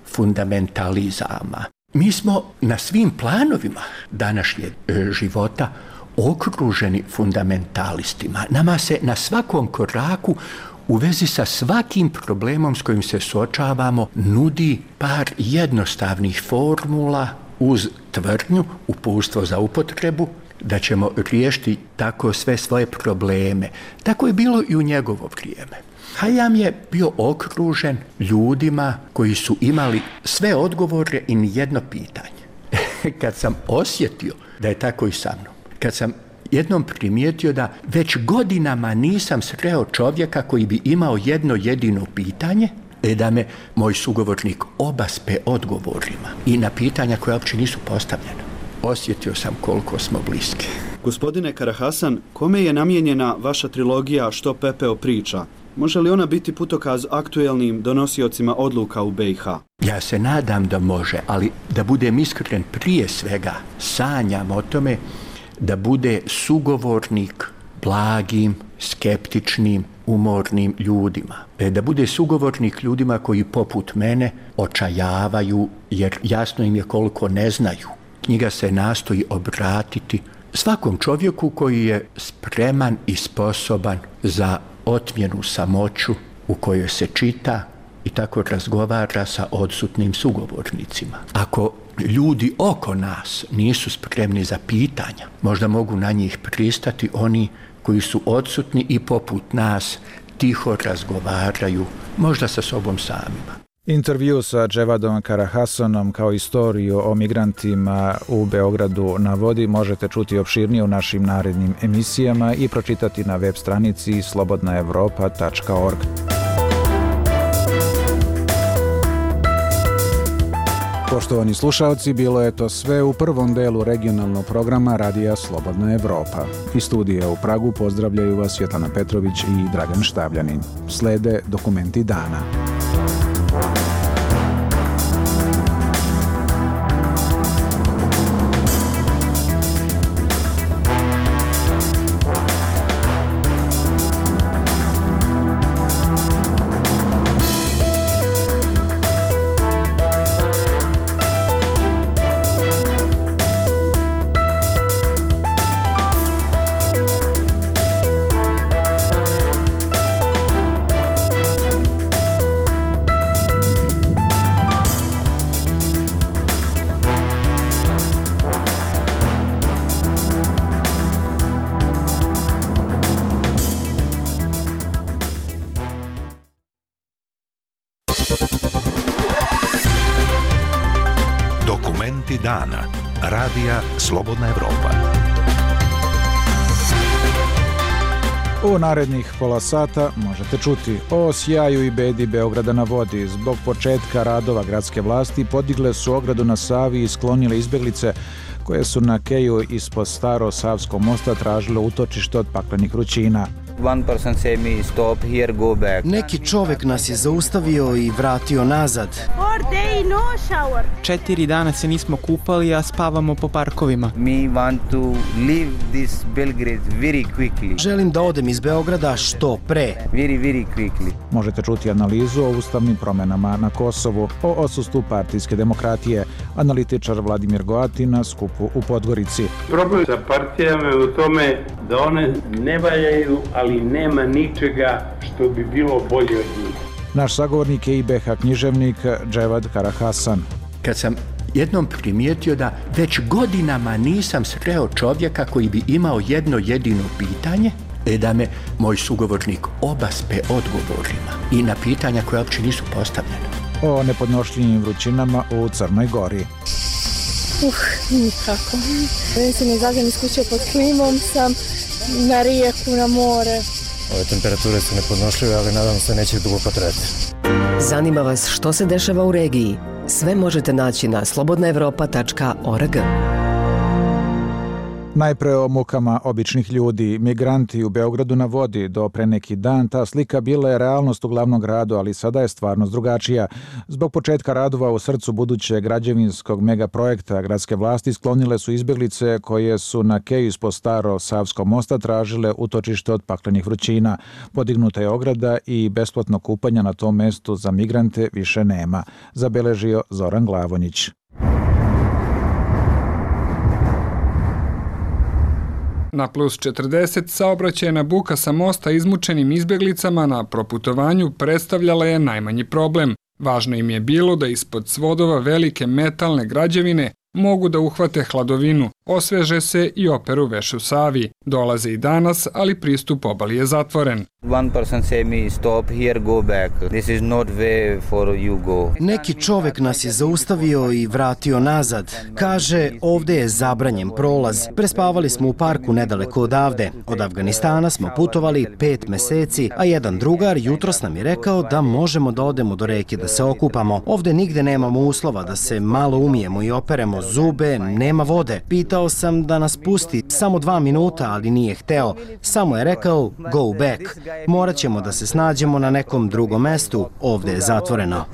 fundamentalizama. Mi smo na svim planovima današnjeg života okruženi fundamentalistima. Nama se na svakom koraku u vezi sa svakim problemom s kojim se suočavamo nudi par jednostavnih formula uz tvrdnju, uputstvo za upotrebu, da ćemo riješiti tako sve svoje probleme. Tako je bilo i u njegovo vrijeme. Hajam je bio okružen ljudima koji su imali sve odgovore i nijedno pitanje. Kad sam osjetio da je tako i sa mnom, kad sam jednom primijetio da već godinama nisam sreo čovjeka koji bi imao jedno jedino pitanje, da me moj sugovornik obaspe odgovorima i na pitanja koja uopće nisu postavljena. Osjetio sam koliko smo bliski. Gospodine Karahasan, kome je namijenjena vaša trilogija Što pepeo priča? Može li ona biti putokaz aktuelnim donosiocima odluka u BiH? Ja se nadam da može, ali da budem iskren, prije svega sanjam o tome da bude sugovornik blagim, skeptičnim, umornim ljudima. Da bude sugovornik ljudima koji poput mene očajavaju jer jasno im je koliko ne znaju. Knjiga se nastoji obratiti svakom čovjeku koji je spreman i sposoban za otmjenu samoću u kojoj se čita i tako razgovara sa odsutnim sugovornicima. Ako ljudi oko nas nisu spremni za pitanja, možda mogu na njih pristati oni koji su odsutni i poput nas tiho razgovaraju, možda sa sobom samima. Intervju sa Dževadom Karahasanom kao istoriju o migrantima u Beogradu na vodi možete čuti opširnije u našim narednim emisijama i pročitati na web stranici slobodnaevropa.org. Poštovani slušalci, bilo je to sve u prvom delu regionalnog programa Radija Slobodna Evropa. Iz studija u Pragu pozdravljaju vas Svjetlana Petrović i Dragan Štavljanin. Slede dokumenti dana. Dokumenti dana. Radija Slobodna Evropa. U narednih pola sata možete čuti o sjaju i bedi Beograda na vodi. Zbog početka radova gradske vlasti podigle su ogradu na Savi i sklonile izbeglice koje su na keju ispod Staro-Savskog mosta tražile utočište od paklenih vrućina. Neki čovek nas je zaustavio i vratio nazad. 4 dana se nismo kupali, a spavamo po parkovima. Želim da odem iz Beograda što pre. Možete čuti analizu o ustavnim promenama na Kosovu, o odsustvu partijske demokratije, analitičar Vladimir Goatin na skupu u Podgorici. Problem sa partijama je u tome da one ne valjaju, ali nema ničega što bi bilo bolje od njih. Naš sagovornik je IBH književnik Dževad Karahasan. Kad sam jednom primijetio da već godinama nisam sreo čovjeka koji bi imao jedno jedino pitanje, da me moj sugovornik obaspe odgovorima i na pitanja koja uopće nisu postavljena. O nepodnošljivim vrućinama u Crnoj Gori. Nikako. Se ne izađem iz kuće pod klimom, sam na rijeku, na more. Ove temperature su nepodnošljive, ali nadam se neće dugo potrajati. Zanima vas što se dešava u regiji? Sve možete naći na slobodnaevropa.org. Najpre o mukama običnih ljudi. Migranti u Beogradu na vodi. Do pre neki dan ta slika bila je realnost u glavnom gradu, ali sada je stvarnost drugačija. Zbog početka radova u srcu budućeg građevinskog megaprojekta gradske vlasti sklonile su izbjeglice koje su na keju ispod Staro-Savskog mosta tražile utočište od paklenih vrućina. Podignuta je ograda i besplatno kupanja na tom mestu za migrante više nema, zabeležio Zoran Glavonjić. Na plus 40 saobraćajna buka sa mosta izmučenim izbjeglicama na proputovanju predstavljala je najmanji problem. Važno im je bilo da ispod svodova velike metalne građevine mogu da uhvate hladovinu, osveže se i operu veš u Savi. Dolaze i danas, ali pristup obali je zatvoren. Neki čovek nas je zaustavio i vratio nazad. Kaže, ovde je zabranjen prolaz. Prespavali smo u parku nedaleko odavde. Od Afganistana smo putovali 5 meseci, a jedan drugar jutros nam je rekao da možemo da odemo do reke da se okupamo. Ovde nigde nemamo uslova da se malo umijemo i operemo zube, nema vode. Pitao sam da nas pusti samo 2 minuta, ali nije hteo. Samo je rekao, go back. Morat ćemo da se snađemo na nekom drugom mestu. Ovde je zatvoreno.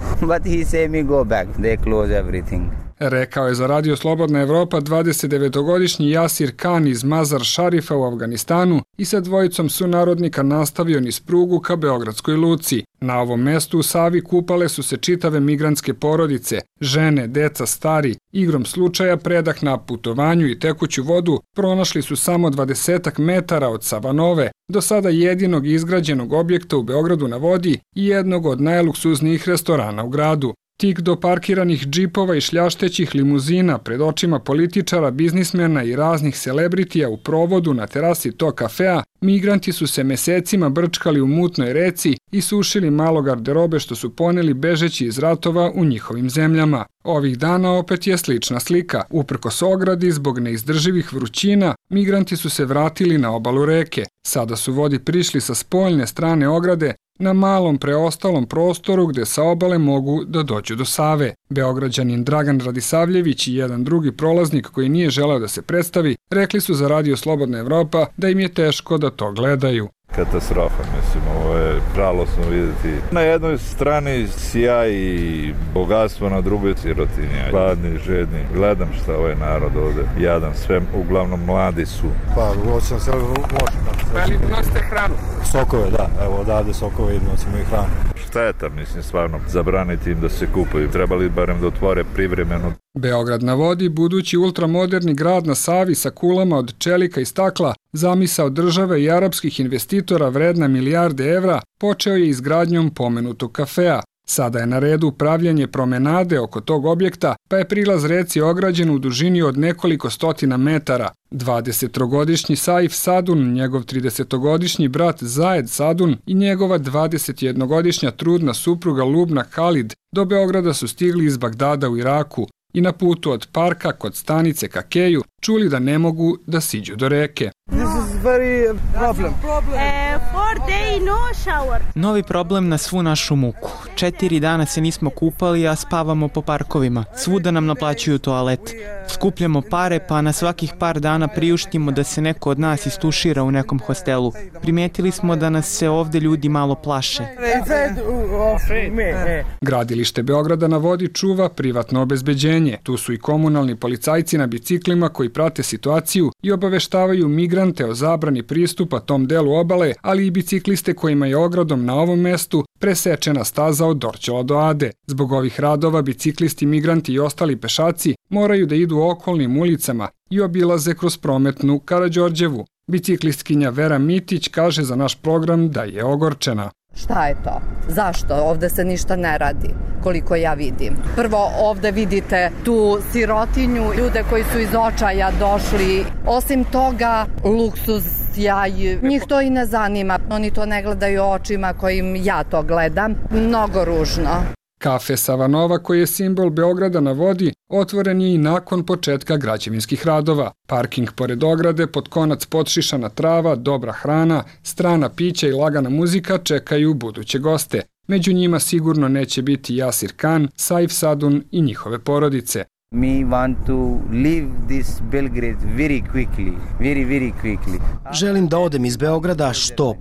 Rekao je za Radio Slobodna Evropa 29-godišnji Jasir Khan iz Mazar Šarifa u Afganistanu i sa dvojicom sunarodnika nastavio niz prugu ka Beogradskoj luci. Na ovom mestu u Savi kupale su se čitave migrantske porodice, žene, deca, stari. Igrom slučaja predah na putovanju i tekuću vodu pronašli su samo 20 metara od Savanove, do sada jedinog izgrađenog objekta u Beogradu na vodi i jednog od najluksuznijih restorana u gradu. Tik do parkiranih džipova i šljaštećih limuzina pred očima političara, biznismena i raznih celebritija u provodu na terasi tog kafea, migranti su se mesecima brčkali u mutnoj reci i sušili malo garderobe što su poneli bežeći iz ratova u njihovim zemljama. Ovih dana opet je slična slika. Uprkos ogradi zbog neizdrživih vrućina, migranti su se vratili na obalu reke. Sada su vodi prišli sa spoljne strane ograde, na malom preostalom prostoru gde sa obale mogu da dođu do Save. Beograđanin Dragan Radisavljević i jedan drugi prolaznik koji nije želeo da se predstavi, rekli su za Radio Slobodna Evropa da im je teško da to gledaju. Katastrofa, mislim, ovo je žalosno vidjeti. Na jednoj strani sjaj i bogatstvo, na drugoj sirotinja. Gladni, žedni. Gledam šta ovaj narod ovde jadan, sve uglavnom mladi su. Pa, sam se Ali nosite hranu? Sokove, da. Evo, odavde sokove i nosimo i hranu. Šteta, mislim, stvarno, zabraniti im da se kupaju. Trebali barem da otvore privremeno. Beograd na vodi, budući ultramoderni grad na Savi sa kulama od čelika i stakla, zamisao države i arapskih investitora vredna milijarde evra, počeo je izgradnjom pomenutog kafea. Sada je na redu pravljanje promenade oko tog objekta, pa je prilaz reci ograđen u dužini od nekoliko stotina metara. 23-godišnji Saif Sadun, njegov 30-godišnji brat Zajed Sadun i njegova 21-godišnja trudna supruga Lubna Khalid do Beograda su stigli iz Bagdada u Iraku i na putu od parka kod stanice ka Keju čuli da ne mogu da siđu do reke. Novi problem na svu našu muku. 4 dana se nismo kupali, a spavamo po parkovima. Svuda nam naplaćuju toalet. Skupljamo pare, pa na svakih par dana priuštimo da se neko od nas istušira u nekom hostelu. Primetili smo da nas se ovde ljudi malo plaše. Gradilište Beograda na vodi čuva privatno obezbeđenje. Tu su i komunalni policajci na biciklima koji prate situaciju i obaveštavaju migrante o zabrani pristupa tom delu obale, ali i bicikliste kojima je ogradom na ovom mestu presečena staza od Dorćola do Ade. Zbog ovih radova biciklisti, migranti i ostali pešaci moraju da idu okolnim ulicama i obilaze kroz prometnu Karađorđevu. Biciklistkinja Vera Mitić kaže za naš program da je ogorčena. Šta je to? Zašto? Ovde se ništa ne radi, koliko ja vidim. Prvo, ovde vidite tu sirotinju, ljude koji su iz očaja došli. Osim toga, luksuz, sjaj, njih to i ne zanima. Oni to ne gledaju očima kojim ja to gledam. Mnogo ružno. Kafe Savanova, koji je simbol Beograda na vodi, otvoren je i nakon početka građevinskih radova. Parking pored ograde, pod konac potšišana trava, dobra hrana, strana pića i lagana muzika čekaju buduće goste. Među njima sigurno neće biti Jasir Khan, Saif Sadun i njihove porodice. We want to leave this Belgrade very quickly, very quickly. Želim da odem iz Beograda što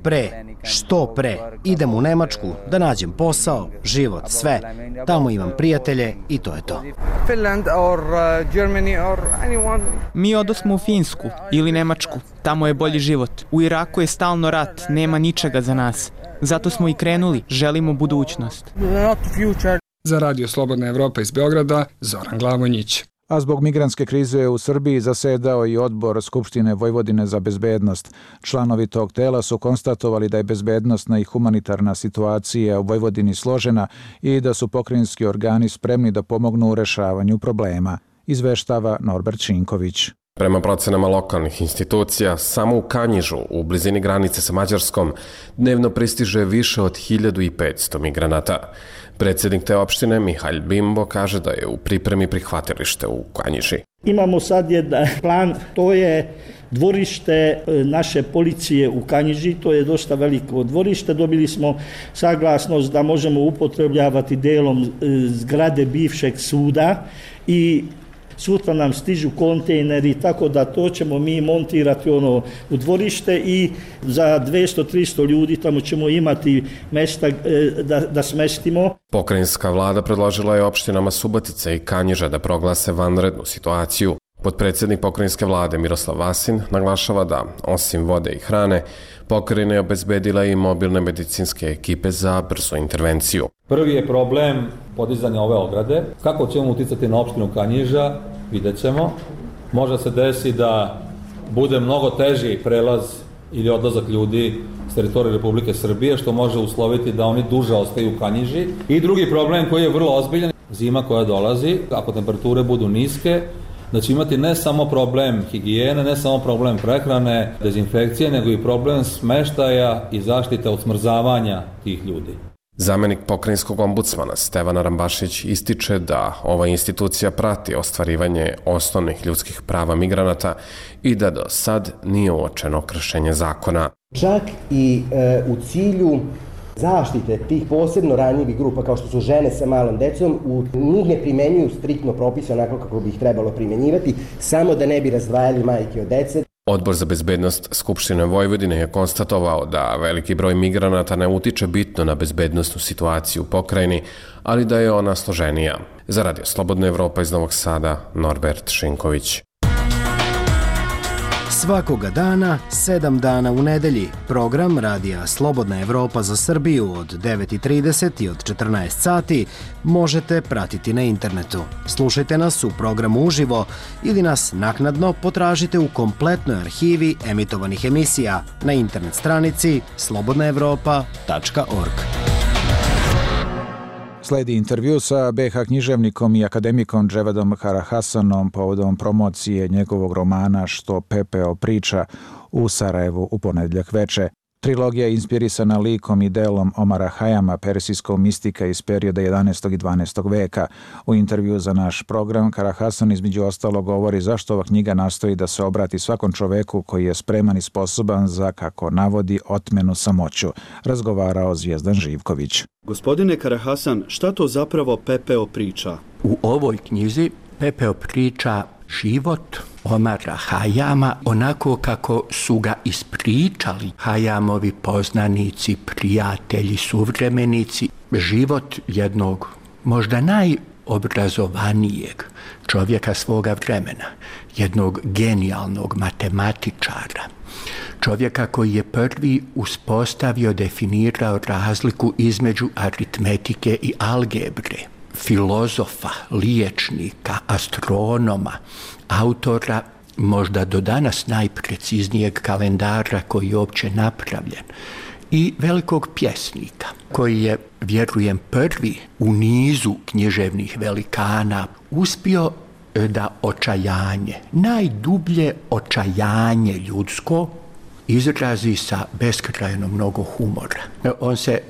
pre. Idem u Nemačku, da nađem posao, život, sve. Tamo imam prijatelje i to je to. Finland or Germany or anyone. Mi odosmo u Finsku ili Nemačku. Tamo je bolji život. U Iraku je stalno rat, nema ničega za nas. Zato smo i krenuli, želimo budućnost. Not future. Za Radio Slobodna Evropa iz Beograda, Zoran Glavonjić. A zbog migrantske krize u Srbiji zasedao i odbor Skupštine Vojvodine za bezbednost. Članovi tog tela su konstatovali da je bezbednosna i humanitarna situacija u Vojvodini složena i da su pokrajinski organi spremni da pomognu u rešavanju problema, izveštava Norbert Činković. Prema procenama lokalnih institucija, samo u Kanjižu, u blizini granice sa Mađarskom, dnevno pristiže više od 1500 migranata. Predsjednik te opštine, Mihalj Bimbo, kaže da je u pripremi prihvatilište u Kanjiži. Imamo sad jedan plan, to je dvorište naše policije u Kanjiži, to je dosta veliko dvorište. Dobili smo saglasnost da možemo upotrebljavati delom zgrade bivšeg suda i sutra nam stižu kontejneri, tako da to ćemo mi montirati u dvorište i za 200-300 ljudi tamo ćemo imati mesta da smestimo. Pokrajinska vlada predložila je opštinama Subotica i Kanjiža da proglase vanrednu situaciju. Potpredsjednik pokrajinske vlade Miroslav Vasin naglašava da, osim vode i hrane, pokrajina je obezbedila i mobilne medicinske ekipe za brzu intervenciju. Prvi je problem podizanja ove ograde. Kako ćemo uticati na opštinu Kanjiža, vidjet ćemo. Može se desi da bude mnogo teži prelaz ili odlazak ljudi s teritorije Republike Srbije, što može usloviti da oni duže ostaju u Kanjiži. I drugi problem koji je vrlo ozbiljan, zima koja dolazi, ako temperature budu niske, da će imati ne samo problem higijene, ne samo problem prehrane, dezinfekcije, nego i problem smeštaja i zaštite od smrzavanja tih ljudi. Zamenik pokrajinskog ombudsmana Stevana Rambašić ističe da ova institucija prati ostvarivanje osnovnih ljudskih prava migranata i da do sad nije uočeno kršenje zakona. Čak i u cilju zaštite tih posebno ranjivih grupa kao što su žene sa malom decom, u njih ne primenjuju striktno propise onako kako bi ih trebalo primenjivati, samo da ne bi razdvajali majke od dece. Odbor za bezbednost Skupštine Vojvodine je konstatovao da veliki broj migranata ne utiče bitno na bezbednosnu situaciju u pokrajini, ali da je ona složenija. Za Radio Slobodna Evropa iz Novog Sada, Norbert Šinković. Svakoga dana, 7 dana u nedelji, program Radija Slobodna Evropa za Srbiju od 9:30 i od 14 sati možete pratiti na internetu. Slušajte nas u programu uživo ili nas naknadno potražite u kompletnoj arhivi emitovanih emisija na internet stranici slobodnaevropa.org. Sledi intervju sa BiH književnikom i akademikom Dževadom Karahasanom povodom promocije njegovog romana Što pepeo priča u Sarajevu u ponedjeljak veče. Trilogija je inspirisana likom i delom Omara Hayama, persijskog mistika iz perioda 11. i 12. veka. U intervju za naš program Karahasan između ostalo govori zašto ova knjiga nastoji da se obrati svakom čoveku koji je spreman i sposoban za, kako navodi, otmenu samoću. Razgovarao Zvijezdan Živković. Gospodine Karahasan, šta to zapravo pepeo priča? U ovoj knjizi pepeo priča život Omara Hayama onako kako su ga ispričali Hayamovi poznanici, prijatelji, suvremenici. Život jednog možda najobrazovanijeg čovjeka svoga vremena, jednog genijalnog matematičara, čovjeka koji je prvi uspostavio, definirao razliku između aritmetike i algebre, filozofa, liječnika, astronoma, autora možda do danas najpreciznijeg kalendara koji je uopće napravljen i velikog pjesnika koji je, vjerujem, prvi u nizu književnih velikana uspio da očajanje, najdublje očajanje ljudsko izrazi sa beskrajno mnogo humora. On se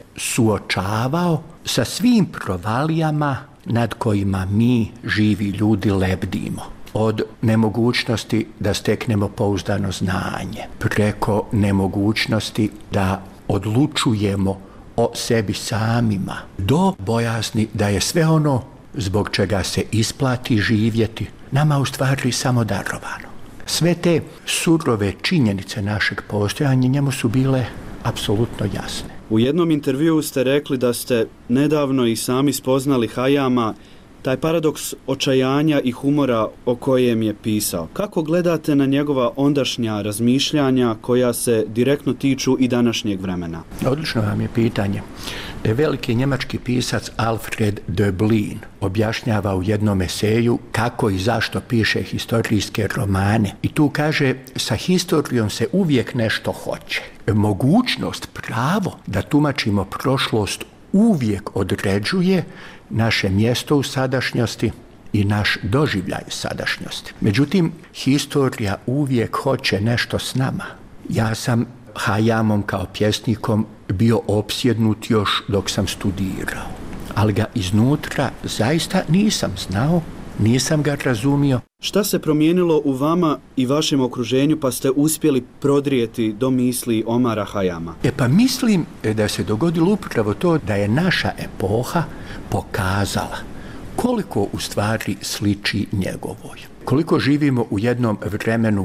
suočavao sa svim provalijama nad kojima mi, živi ljudi, lebdimo. Od nemogućnosti da steknemo pouzdano znanje, preko nemogućnosti da odlučujemo o sebi samima, do bojazni da je sve ono zbog čega se isplati živjeti nama u stvari samo darovano. Sve te surove činjenice našeg postojanja njemu su bile apsolutno jasne. U jednom intervjuu ste rekli da ste nedavno i sami spoznali Hayama, taj paradoks očajanja i humora o kojem je pisao. Kako gledate na njegova ondašnja razmišljanja koja se direktno tiču i današnjeg vremena? Odlično vam je pitanje. Veliki njemački pisac Alfred Döblin objašnjava u jednom eseju kako i zašto piše historijske romane. I tu kaže, sa historijom se uvijek nešto hoće. Mogućnost, pravo da tumačimo prošlost uvijek određuje naše mjesto u sadašnjosti i naš doživljaj sadašnjosti. Međutim, historija uvijek hoće nešto s nama. Ja sam Hayamom kao pjesnikom bio opsjednut još dok sam studirao, ali ga iznutra zaista nisam znao, nisam ga razumio. Šta se promijenilo u vama i vašem okruženju pa ste uspjeli prodrijeti do misli Omara Hayama? Pa mislim da se dogodilo upravo to da je naša epoha pokazala koliko u stvari sliči njegovoj. Koliko živimo u jednom vremenu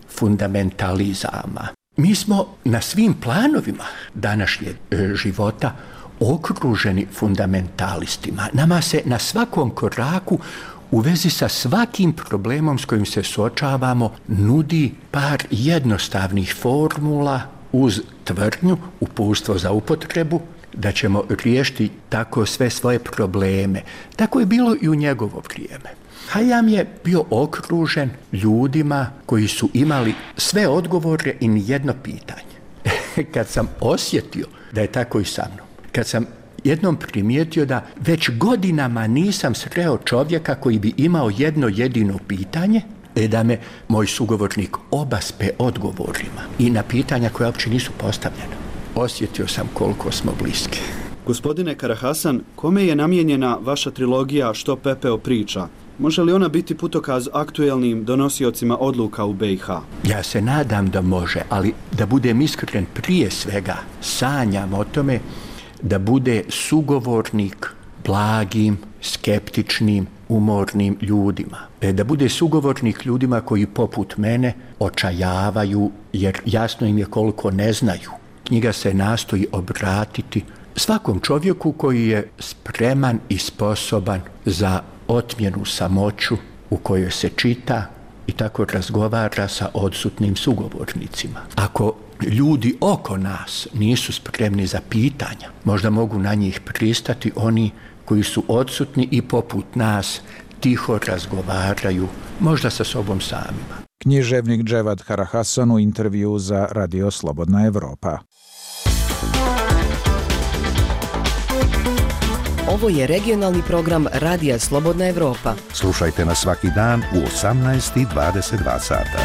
fundamentalizama. Mi smo na svim planovima današnjeg života okruženi fundamentalistima. Nama se na svakom koraku u vezi sa svakim problemom s kojim se suočavamo nudi par jednostavnih formula uz tvrdnju, uputstvo za upotrebu, da ćemo riješiti tako sve svoje probleme. Tako je bilo i u njegovo vrijeme. Hayam je bio okružen ljudima koji su imali sve odgovore i nijedno pitanje. Kad sam osjetio da je tako i sa mnom, kad sam jednom primijetio da već godinama nisam sreo čovjeka koji bi imao jedno jedino pitanje, da me moj sugovornik obaspe odgovorima i na pitanja koja uopće nisu postavljena. Osjetio sam koliko smo bliski. Gospodine Karahasan, kome je namijenjena vaša trilogija Što pepeo priča? Može li ona biti putokaz aktuelnim donosiocima odluka u BiH? Ja se nadam da može, ali da budem iskren, prije svega sanjam o tome da bude sugovornik blagim, skeptičnim, umornim ljudima. Da bude sugovornik ljudima koji poput mene očajavaju jer jasno im je koliko ne znaju. Knjiga se nastoji obratiti svakom čovjeku koji je spreman i sposoban za otmjenu samoću u kojoj se čita i tako razgovara sa odsutnim sugovornicima. Ako ljudi oko nas nisu spremni za pitanja, možda mogu na njih pristati oni koji su odsutni i poput nas tiho razgovaraju, možda sa sobom samima. Književnik Dževad Karahasan u intervju za Radio Slobodna Evropa. Ovo je regionalni program Radija Slobodna Evropa. Slušajte nas svaki dan u 18 i 22 sata.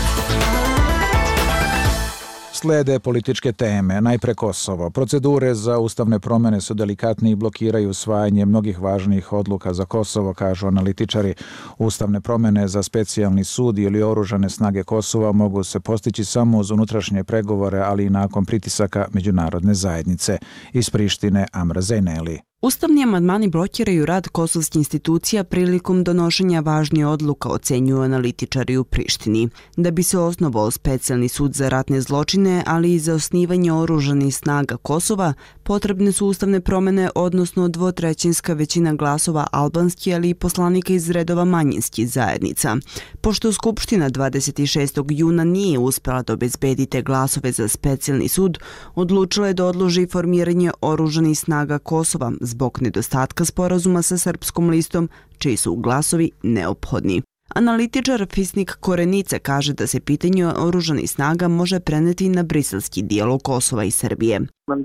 Slede političke teme, najpre Kosovo. Procedure za ustavne promene su delikatne i blokiraju usvajanje mnogih važnih odluka za Kosovo, kažu analitičari. Ustavne promene za specijalni sud ili oružane snage Kosova mogu se postići samo uz unutrašnje pregovore, ali i nakon pritisaka međunarodne zajednice. Iz Prištine, Amra Zejneli. Ustavni amandmani blokiraju rad kosovskih institucija prilikom donošenja važnije odluka, ocenjuju analitičari u Prištini. Da bi se osnovao specijalni sud za ratne zločine, ali i za osnivanje oružanih snaga Kosova, potrebne su ustavne promene, odnosno dvotrećinska većina glasova albanskih, ali i poslanika iz redova manjinskih zajednica. Pošto Skupština 26. juna nije uspela da obezbedi te glasove za specijalni sud, odlučila je da odloži formiranje oružanih snaga Kosova zbog nedostatka sporazuma sa Srpskom listom, čiji su glasovi neophodni. Analitičar Fisnik Korenica kaže da se pitanje oružanih snaga može preneti na briselski dijalog Kosova i Srbije.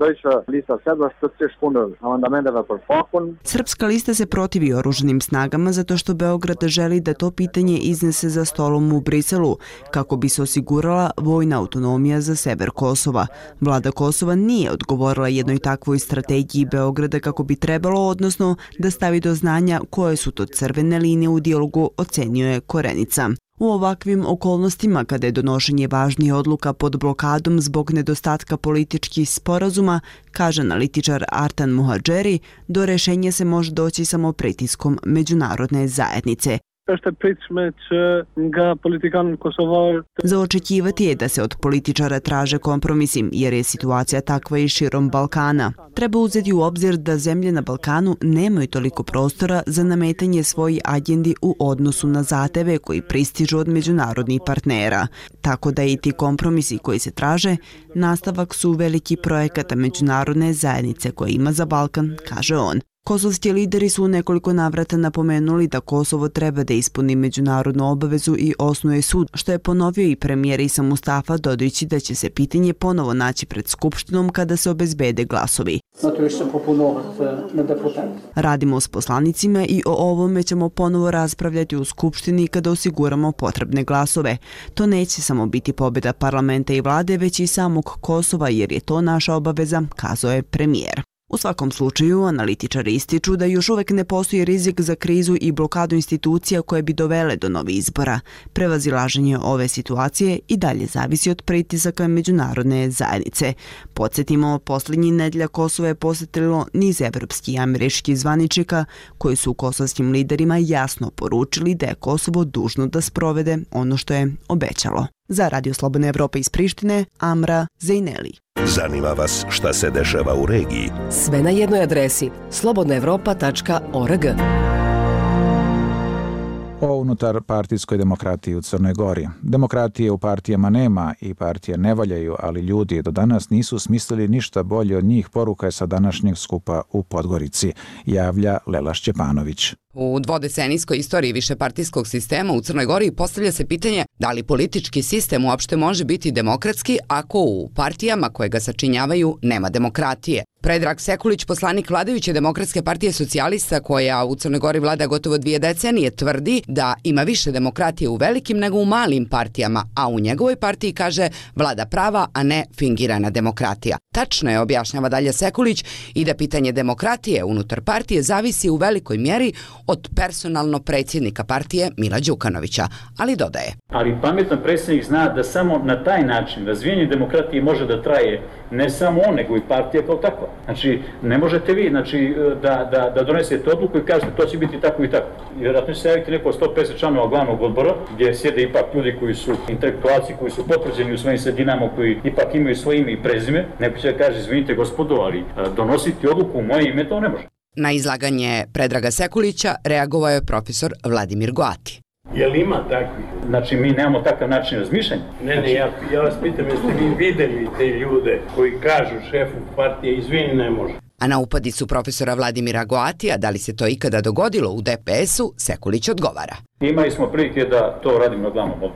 Srpska lista se protivi oružanim snagama zato što Beograd želi da to pitanje iznese za stolom u Briselu, kako bi se osigurala vojna autonomija za sever Kosova. Vlada Kosova nije odgovorila jednoj takvoj strategiji Beograda kako bi trebalo, odnosno da stavi do znanja koje su to crvene linije u dijalogu, ocenjuje Korenica. U ovakvim okolnostima, kada je donošenje važnijih odluka pod blokadom zbog nedostatka političkih sporazuma, kaže analitičar Artan Muhadžeri, do rešenja se može doći samo pritiskom međunarodne zajednice. Za očekivati je da se od političara traže kompromisi, jer je situacija takva i širom Balkana. Treba uzeti u obzir da zemlje na Balkanu nemaju toliko prostora za nametanje svojih agendi u odnosu na zahteve koji pristižu od međunarodnih partnera. Tako da i ti kompromisi koji se traže, nastavak su veliki projekata međunarodne zajednice koje ima za Balkan, kaže on. Kosovski lideri su u nekoliko navrata napomenuli da Kosovo treba da ispuni međunarodnu obavezu i osnuje sud, što je ponovio i premijer Isa Mustafa, dodajući da će se pitanje ponovo naći pred Skupštinom kada se obezbede glasovi. Radimo s poslanicima i o ovome ćemo ponovo raspravljati u Skupštini kada osiguramo potrebne glasove. To neće samo biti pobjeda parlamenta i vlade, već i samog Kosova, jer je to naša obaveza, kazao je premijer. U svakom slučaju, analitičari ističu da još uvek ne postoji rizik za krizu i blokadu institucija koje bi dovele do novih izbora. Prevazilaženje ove situacije i dalje zavisi od pritisaka međunarodne zajednice. Podsjetimo, posljednjih nedelja Kosovo je posjetilo niz evropskih i američkih zvaničnika koji su kosovskim liderima jasno poručili da je Kosovo dužno da sprovede ono što je obećalo. Za Radio Slobodna Evropa iz Prištine, Amra Zejneli. Zanima vas šta se dešava u regiji? Sve na jednoj adresi slobodnaevropa.org. O unutar partijskoj demokratiji u Crnoj Gori. Demokratije u partijama nema i partije ne valjaju, ali ljudi do danas nisu smislili ništa bolje od njih, poruka je sa današnjeg skupa u Podgorici, javlja Lela Šćepanović. U dvodecenijskoj istoriji višepartijskog sistema u Crnoj Gori postavlja se pitanje da li politički sistem uopšte može biti demokratski ako u partijama koje ga sačinjavaju nema demokratije. Predrag Sekulić, poslanik vladajuće Demokratske partije socijalista koja u Crnoj Gori vlada gotovo 2 decenije, tvrdi da ima više demokratije u velikim nego u malim partijama, a u njegovoj partiji, kaže, vlada prava, a ne fingirana demokratija. Tačno je, objašnjava dalje Sekulić, i da pitanje demokratije unutar partije zavisi u velikoj mjeri od personalno predsjednika partije Mila Đukanovića, ali dodaje. Ali pametan predsjednik zna da samo na taj način razvijenje demokratije može da traje ne samo on, nego i partija kao takva. Znači, ne možete vi da donesete odluku i kažete to će biti tako i tako. Vjerojatno će se javiti neko 150 članova glavnog odbora, gdje sjede ipak ljudi koji su intelektualci, koji su potvrđeni u svojim sredinama, koji ipak imaju svoje ime i prezime. Neko će da kaže, izvinite gospodo, ali donositi odluku u moje ime to ne može. Na izlaganje Predraga Sekulića reagovao je profesor Vladimir Goati. Jel ima takvi? Znači, mi nemamo takav način razmišljanja? Ne, ja vas pitam, jeste vi videli te ljude koji kažu šefu partije, izvini, ne može. A na upadicu profesora Vladimira Goatija, da li se to ikada dogodilo u DPS-u, Sekulić odgovara. Imali smo prilike da to radimo na glavnom odboru.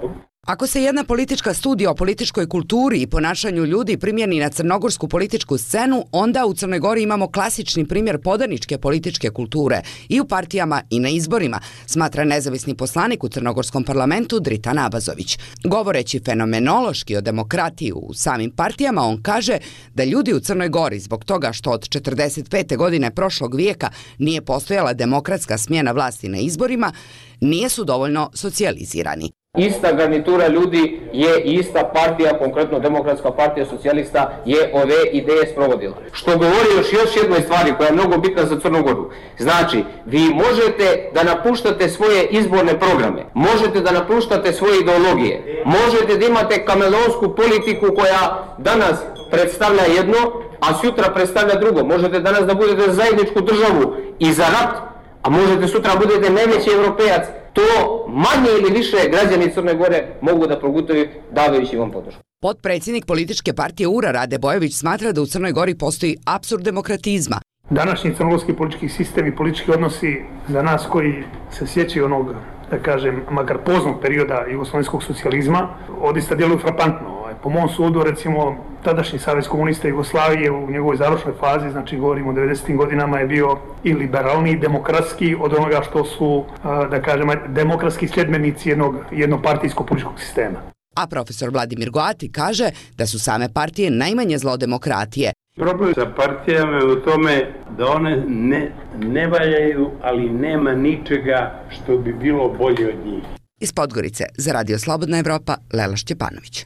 Ako se jedna politička studija o političkoj kulturi i ponašanju ljudi primjeni na crnogorsku političku scenu, onda u Crnoj Gori imamo klasični primjer podaničke političke kulture i u partijama i na izborima, smatra nezavisni poslanik u crnogorskom parlamentu Dritan Abazović. Govoreći fenomenološki o demokratiji u samim partijama, on kaže da ljudi u Crnoj Gori zbog toga što od 45. godine prošlog vijeka nije postojala demokratska smjena vlasti na izborima, nisu dovoljno socijalizirani. Ista garnitura ljudi je ista partija, konkretno Demokratska partija socijalista, je ove ideje sprovodila. Što govori još jednoj stvari koja je mnogo bitna za Crnu Goru. Znači, vi možete da napuštate svoje izborne programe, možete da napuštate svoje ideologije, možete da imate kameleonsku politiku koja danas predstavlja jedno, a sutra predstavlja drugo. Možete danas da budete za zajedničku državu i za rat, a možete sutra budete najveći evropejac. To manje ili više građani Crne Gore mogu da progutaju davajući vam podršku. Potpredsjednik političke partije URA Rade Bojović smatra da u Crnoj Gori postoji apsurd demokratizma. Današnji crnogorski politički sistem i politički odnosi za nas koji se sjećaju onog, da kažem, makar poznog perioda jugoslovenskog socijalizma, odista djeluju frapantno. Po mom sudu, recimo, tadašnji Savez komunista Jugoslavije u njegovoj završnoj fazi, znači govorimo o 90. godinama, je bio i liberalniji, demokratski od onoga što su, da kažem, demokratski sljedbenici jednog partijskog političkog sistema. A profesor Vladimir Goati kaže da su same partije najmanje zlo demokratije. Problem sa partijama je u tome da one ne valjaju, ali nema ničega što bi bilo bolje od njih. Iz Podgorice za Radio Slobodna Evropa, Lela Šćepanović.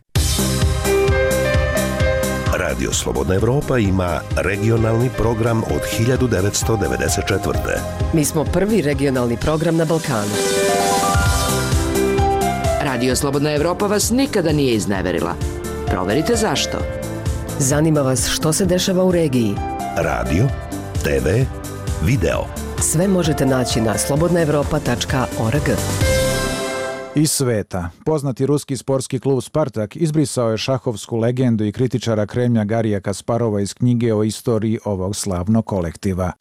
Radio Slobodna Evropa ima regionalni program od 1994. Mi smo prvi regionalni program na Balkanu. Radio Slobodna Evropa vas nikada nije izneverila. Proverite zašto. Zanima vas što se dešava u regiji. Radio, TV, video. Sve možete naći na slobodnaevropa.org. Iz sveta. Poznati ruski sportski klub Spartak izbrisao je šahovsku legendu i kritičara Kremlja Garija Kasparova iz knjige o istoriji ovog slavnog kolektiva.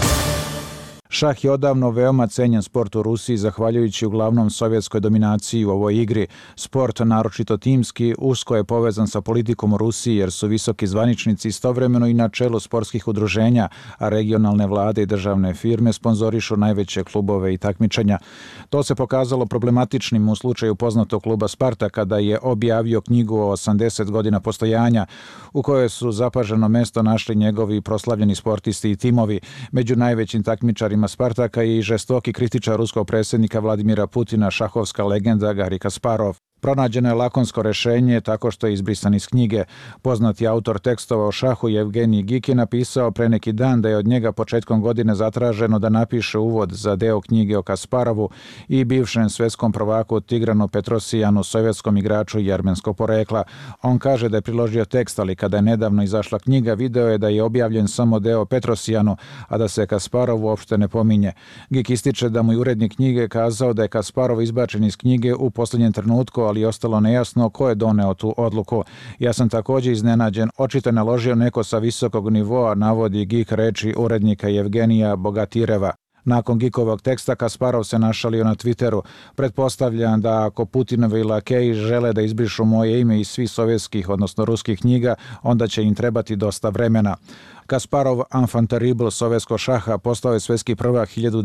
Šah je odavno veoma cenjen sport u Rusiji zahvaljujući uglavnom sovjetskoj dominaciji u ovoj igri. Sport, naročito timski, usko je povezan sa politikom u Rusiji jer su visoki zvaničnici istovremeno i na čelu sportskih udruženja, a regionalne vlade i državne firme sponzorišu najveće klubove i takmičenja. To se pokazalo problematičnim u slučaju poznatog kluba Sparta kada je objavio knjigu o 80 godina postojanja u kojoj su zapaženo mesto našli njegovi proslavljeni sportisti i timovi. Među najvećim takmičarima Spartaka i žestoki kritičar ruskog predsjednika Vladimira Putina, šahovska legenda Garij Kasparov. Pronađeno je lakonsko rešenje tako što je izbrisan iz knjige. Poznati autor tekstova o šahu Evgenij Gik je napisao pre neki dan da je od njega početkom godine zatraženo da napiše uvod za deo knjige o Kasparovu i bivšem svjetskom prvaku Tigranu Petrosijanu, sovjetskom igraču jermenskog porekla. On kaže da je priložio tekst, ali kada je nedavno izašla knjiga, video je da je objavljen samo deo Petrosijanu, a da se Kasparov uopšte ne pominje. Gik ističe da mu je urednik knjige kazao da je Kasparov izbačen iz knjige u posljednjem trenutku, ali ostalo nejasno ko je doneo tu odluku. Ja sam također iznenađen, očito je naložio neko sa visokog nivoa, navodi Gik reči urednika Evgenija Bogatireva. Nakon Gikovog teksta Kasparov se našalio na Twitteru. Pretpostavljam da ako Putinovi lakeji žele da izbrišu moje ime iz svih sovjetskih, odnosno ruskih knjiga, onda će im trebati dosta vremena. Kasparov, enfant terrible sovjetskog šaha, postao je svjetski prvak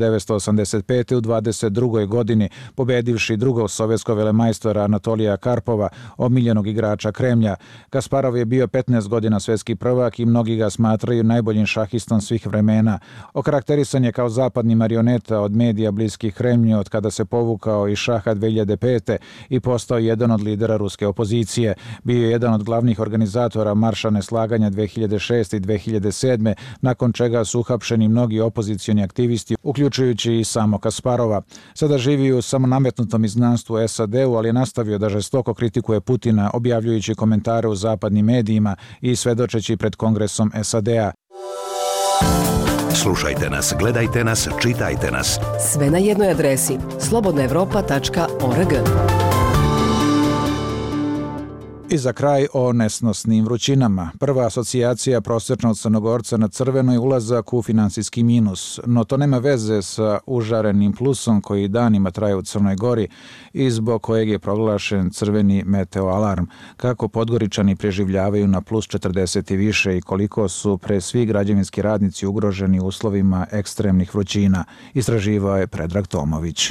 1985. u 22. godini, pobedivši drugog sovjetskog velemajstora Anatolija Karpova, omiljenog igrača Kremlja. Kasparov je bio 15 godina svjetski prvak i mnogi ga smatraju najboljim šahistom svih vremena. Okarakterisan je kao zapadni marioneta od medija bliskih Kremlju od kada se povukao iz šaha 2005. i postao jedan od lidera ruske opozicije. Bio je jedan od glavnih organizatora marša neslaganja 2006. i 2007. nakon čega su uhapšeni mnogi opozicioni aktivisti, uključujući i samo Kasparova. Sada živi u samonametnutom izgnanstvu SAD-u, ali je nastavio da žestoko kritikuje Putina, objavljujući komentare u zapadnim medijima i svedočeći pred Kongresom SAD-a. Slušajte nas, gledajte nas, čitajte nas. Sve na jednoj adresi slobodnaevropa.org. I za kraj o nesnosnim vrućinama. Prva asocijacija prosječnog Crnogorca na crveno je ulazak u finansijski minus, no to nema veze sa užarenim plusom koji danima traje u Crnoj Gori i zbog kojeg je proglašen crveni meteoalarm. Kako Podgoričani preživljavaju na plus 40 i više i koliko su pre svi građevinski radnici ugroženi uslovima ekstremnih vrućina, istraživao je Predrag Tomović.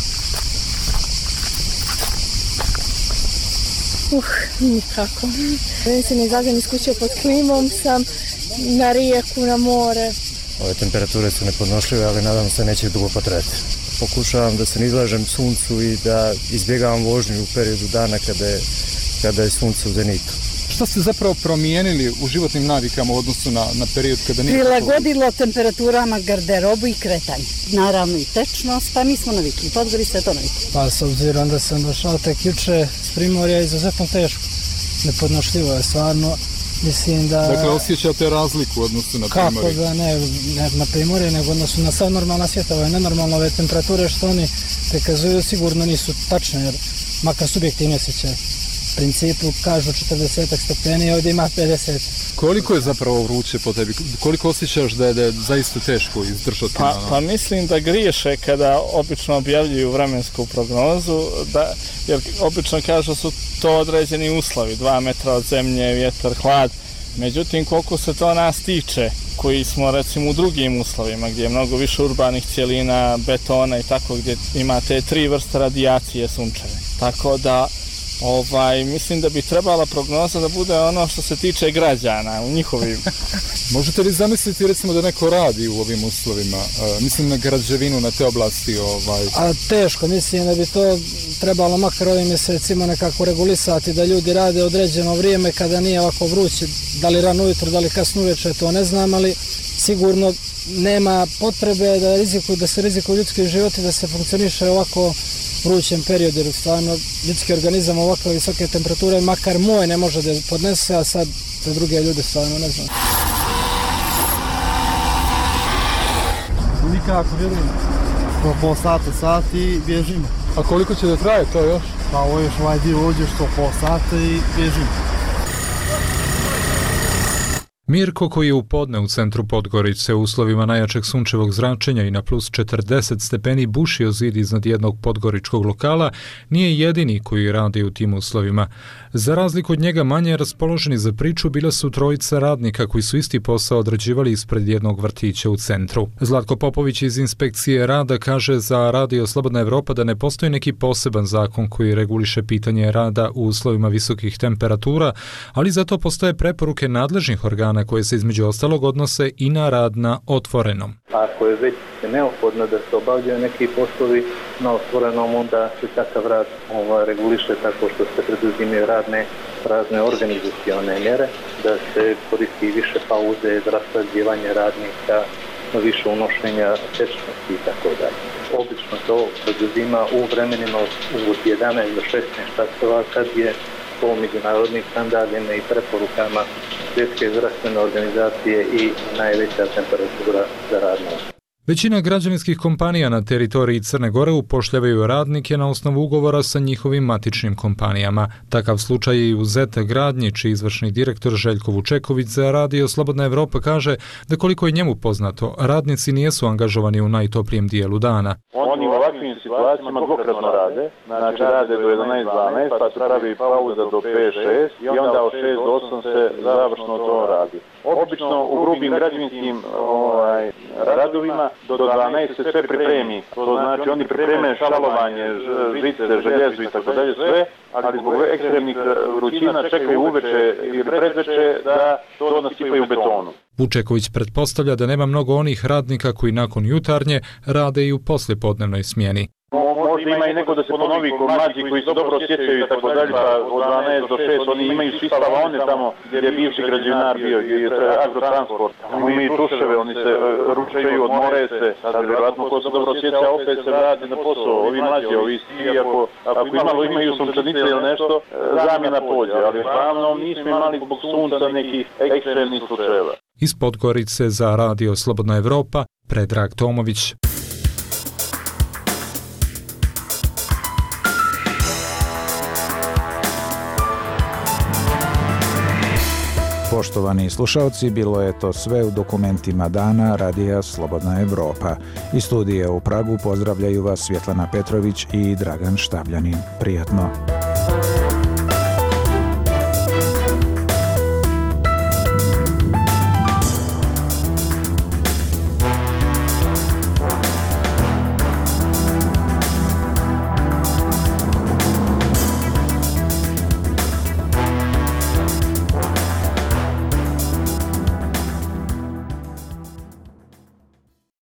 Nikako. Meni se ne izađem iz kuće pod klimom, sam na rijeku, na more. Ove temperature su nepodnošljive, ali nadam se neće dugo potrajati. Pokušavam da se ne izlažem suncu i da izbjegavam vožnju u periodu dana kada je sunce u zenitu. Šta ste zapravo promijenili u životnim navikama u odnosu na period kada nije... Prilagodilo temperaturama garderobu i kretanje. Naravno i tečnost, pa mi smo navikli. Podgori ste to navikli. Pa s obzirom da sam došao tek juče s Primorja, izuzetno teško. Nepodnošljivo je stvarno. Mislim da... Dakle, osjećate razliku u odnosu na Primorje? Kako da ne na Primorje, nego odnosu na sav normalna svijeta. Ove nenormalne ove temperature što oni prikazuju sigurno nisu tačne, jer makar subjektivni osjećaj. U principu kažu 40 stepeni, ovdje ima 50. Koliko je zapravo vruće po tebi? Koliko osjećaš da je zaista teško izdržati? Pa mislim da griješe kada obično objavljuju vremensku prognozu, jer obično kažu su to određeni uslovi, 2 metra od zemlje, vjetar, hlad. Međutim, koliko se to nas tiče, koji smo recimo u drugim uslovima, gdje je mnogo više urbanih cjelina, betona i tako, gdje imate 3 vrste radijacije sunčeve. Tako da mislim da bi trebala prognoza da bude ono što se tiče građana u njihovim. Možete li zamisliti recimo da neko radi u ovim uslovima? Mislim na građevinu, na te oblasti. A teško, mislim da bi to trebalo makar ovim mjesecima nekako regulisati, da ljudi rade određeno vrijeme kada nije ovako vruće, da li rano ujutro, da li kasno uveče, to ne znam, ali sigurno nema potrebe da se rizikuju ljudski životi, da se funkcioniše ovako vrućem periodu, jer stvarno ljudski organizam ovakve visoke temperature, makar moj ne može da podnese, a sad za druge ljude stvarno ne znam. Nikako, vjerujem. Po sata i bježimo. A koliko će da traje to još? Pa ovo još ovaj dio uđeš po sata i bježimo. Mirko, koji je u podne u centru Podgorice u uslovima najjačeg sunčevog zračenja i na plus 40 stepeni bušio zid iznad jednog podgoričkog lokala, nije jedini koji radi u tim uslovima. Za razliku od njega manje raspoloženi za priču bila su trojica radnika koji su isti posao odrađivali ispred jednog vrtića u centru. Zlatko Popović iz Inspekcije rada kaže za Radio Slobodna Evropa da ne postoji neki poseban zakon koji reguliše pitanje rada u uslovima visokih temperatura, ali zato postoje preporuke nadležnih organa koje se između ostalog odnose i na rad na otvorenom. Ako je već neophodno da se obavljaju neki poslovi na otvorenom, onda se takav rad reguliše tako što se preduzimaju razne organizacione mjere, da se koristi više pauze za raspoređivanje radnika, više unošenja tečnosti i tako dalje. Obično to preduzima u vremenima od 11 do 16 časova kad je po međunarodnim standardima i preporukama Svjetske zdravstvene organizacije i najveća temperatura za rad na osnovu. Većina građevinskih kompanija na teritoriji Crne Gore upošljavaju radnike na osnovu ugovora sa njihovim matičnim kompanijama. Takav slučaj je i u ZET Gradnji, čiji izvršni direktor Željko Vučeković za Radio Slobodna Evropa kaže da koliko je njemu poznato, radnici nijesu angažovani u najtoplijem dijelu dana. Oni u ovakvim situacijama dvokratno rade, znači rade do 11-12, pa se pravi pauza do 5-6 i onda od 6 do 8 se završno to radi. Obično u grubim građevinskim radovima do 12 se sve pripremi. To znači oni pripreme šalovanje, žice, željezu i tako dalje sve, ali zbog ekstremnih vrućina čekaju uveče ili predveče da to nasipaju betonu. Vučeković pretpostavlja da nema mnogo onih radnika koji nakon jutarnje rade i u poslijepodnevnoj smjeni. Možda ima i neko da se ponovi kod mlađi koji se dobro osjećaju i tako dalje, pa od 12 do 6 oni imaju svi stavone tamo gdje je bivši građevinar bio i agrotransport. Tamo imaju tuševe, oni se ručaju, odmore se, sad vjerojatno ko se dobro osjeća opet se vrati na posao. Ovi mlađi, ovi svi, ako imaju sunčanice ili nešto, zamjena polja, ali uglavnom nismo imali zbog sunca nekih ekstremnih slučajeva. Iz Podgorice za Radio Slobodna Evropa, Predrag Tomović. Poštovani slušalci, bilo je to sve u dokumentima dana Radija Slobodna Evropa. Iz studija u Pragu pozdravljaju vas Svjetlana Petrović i Dragan Štabljanin. Prijatno.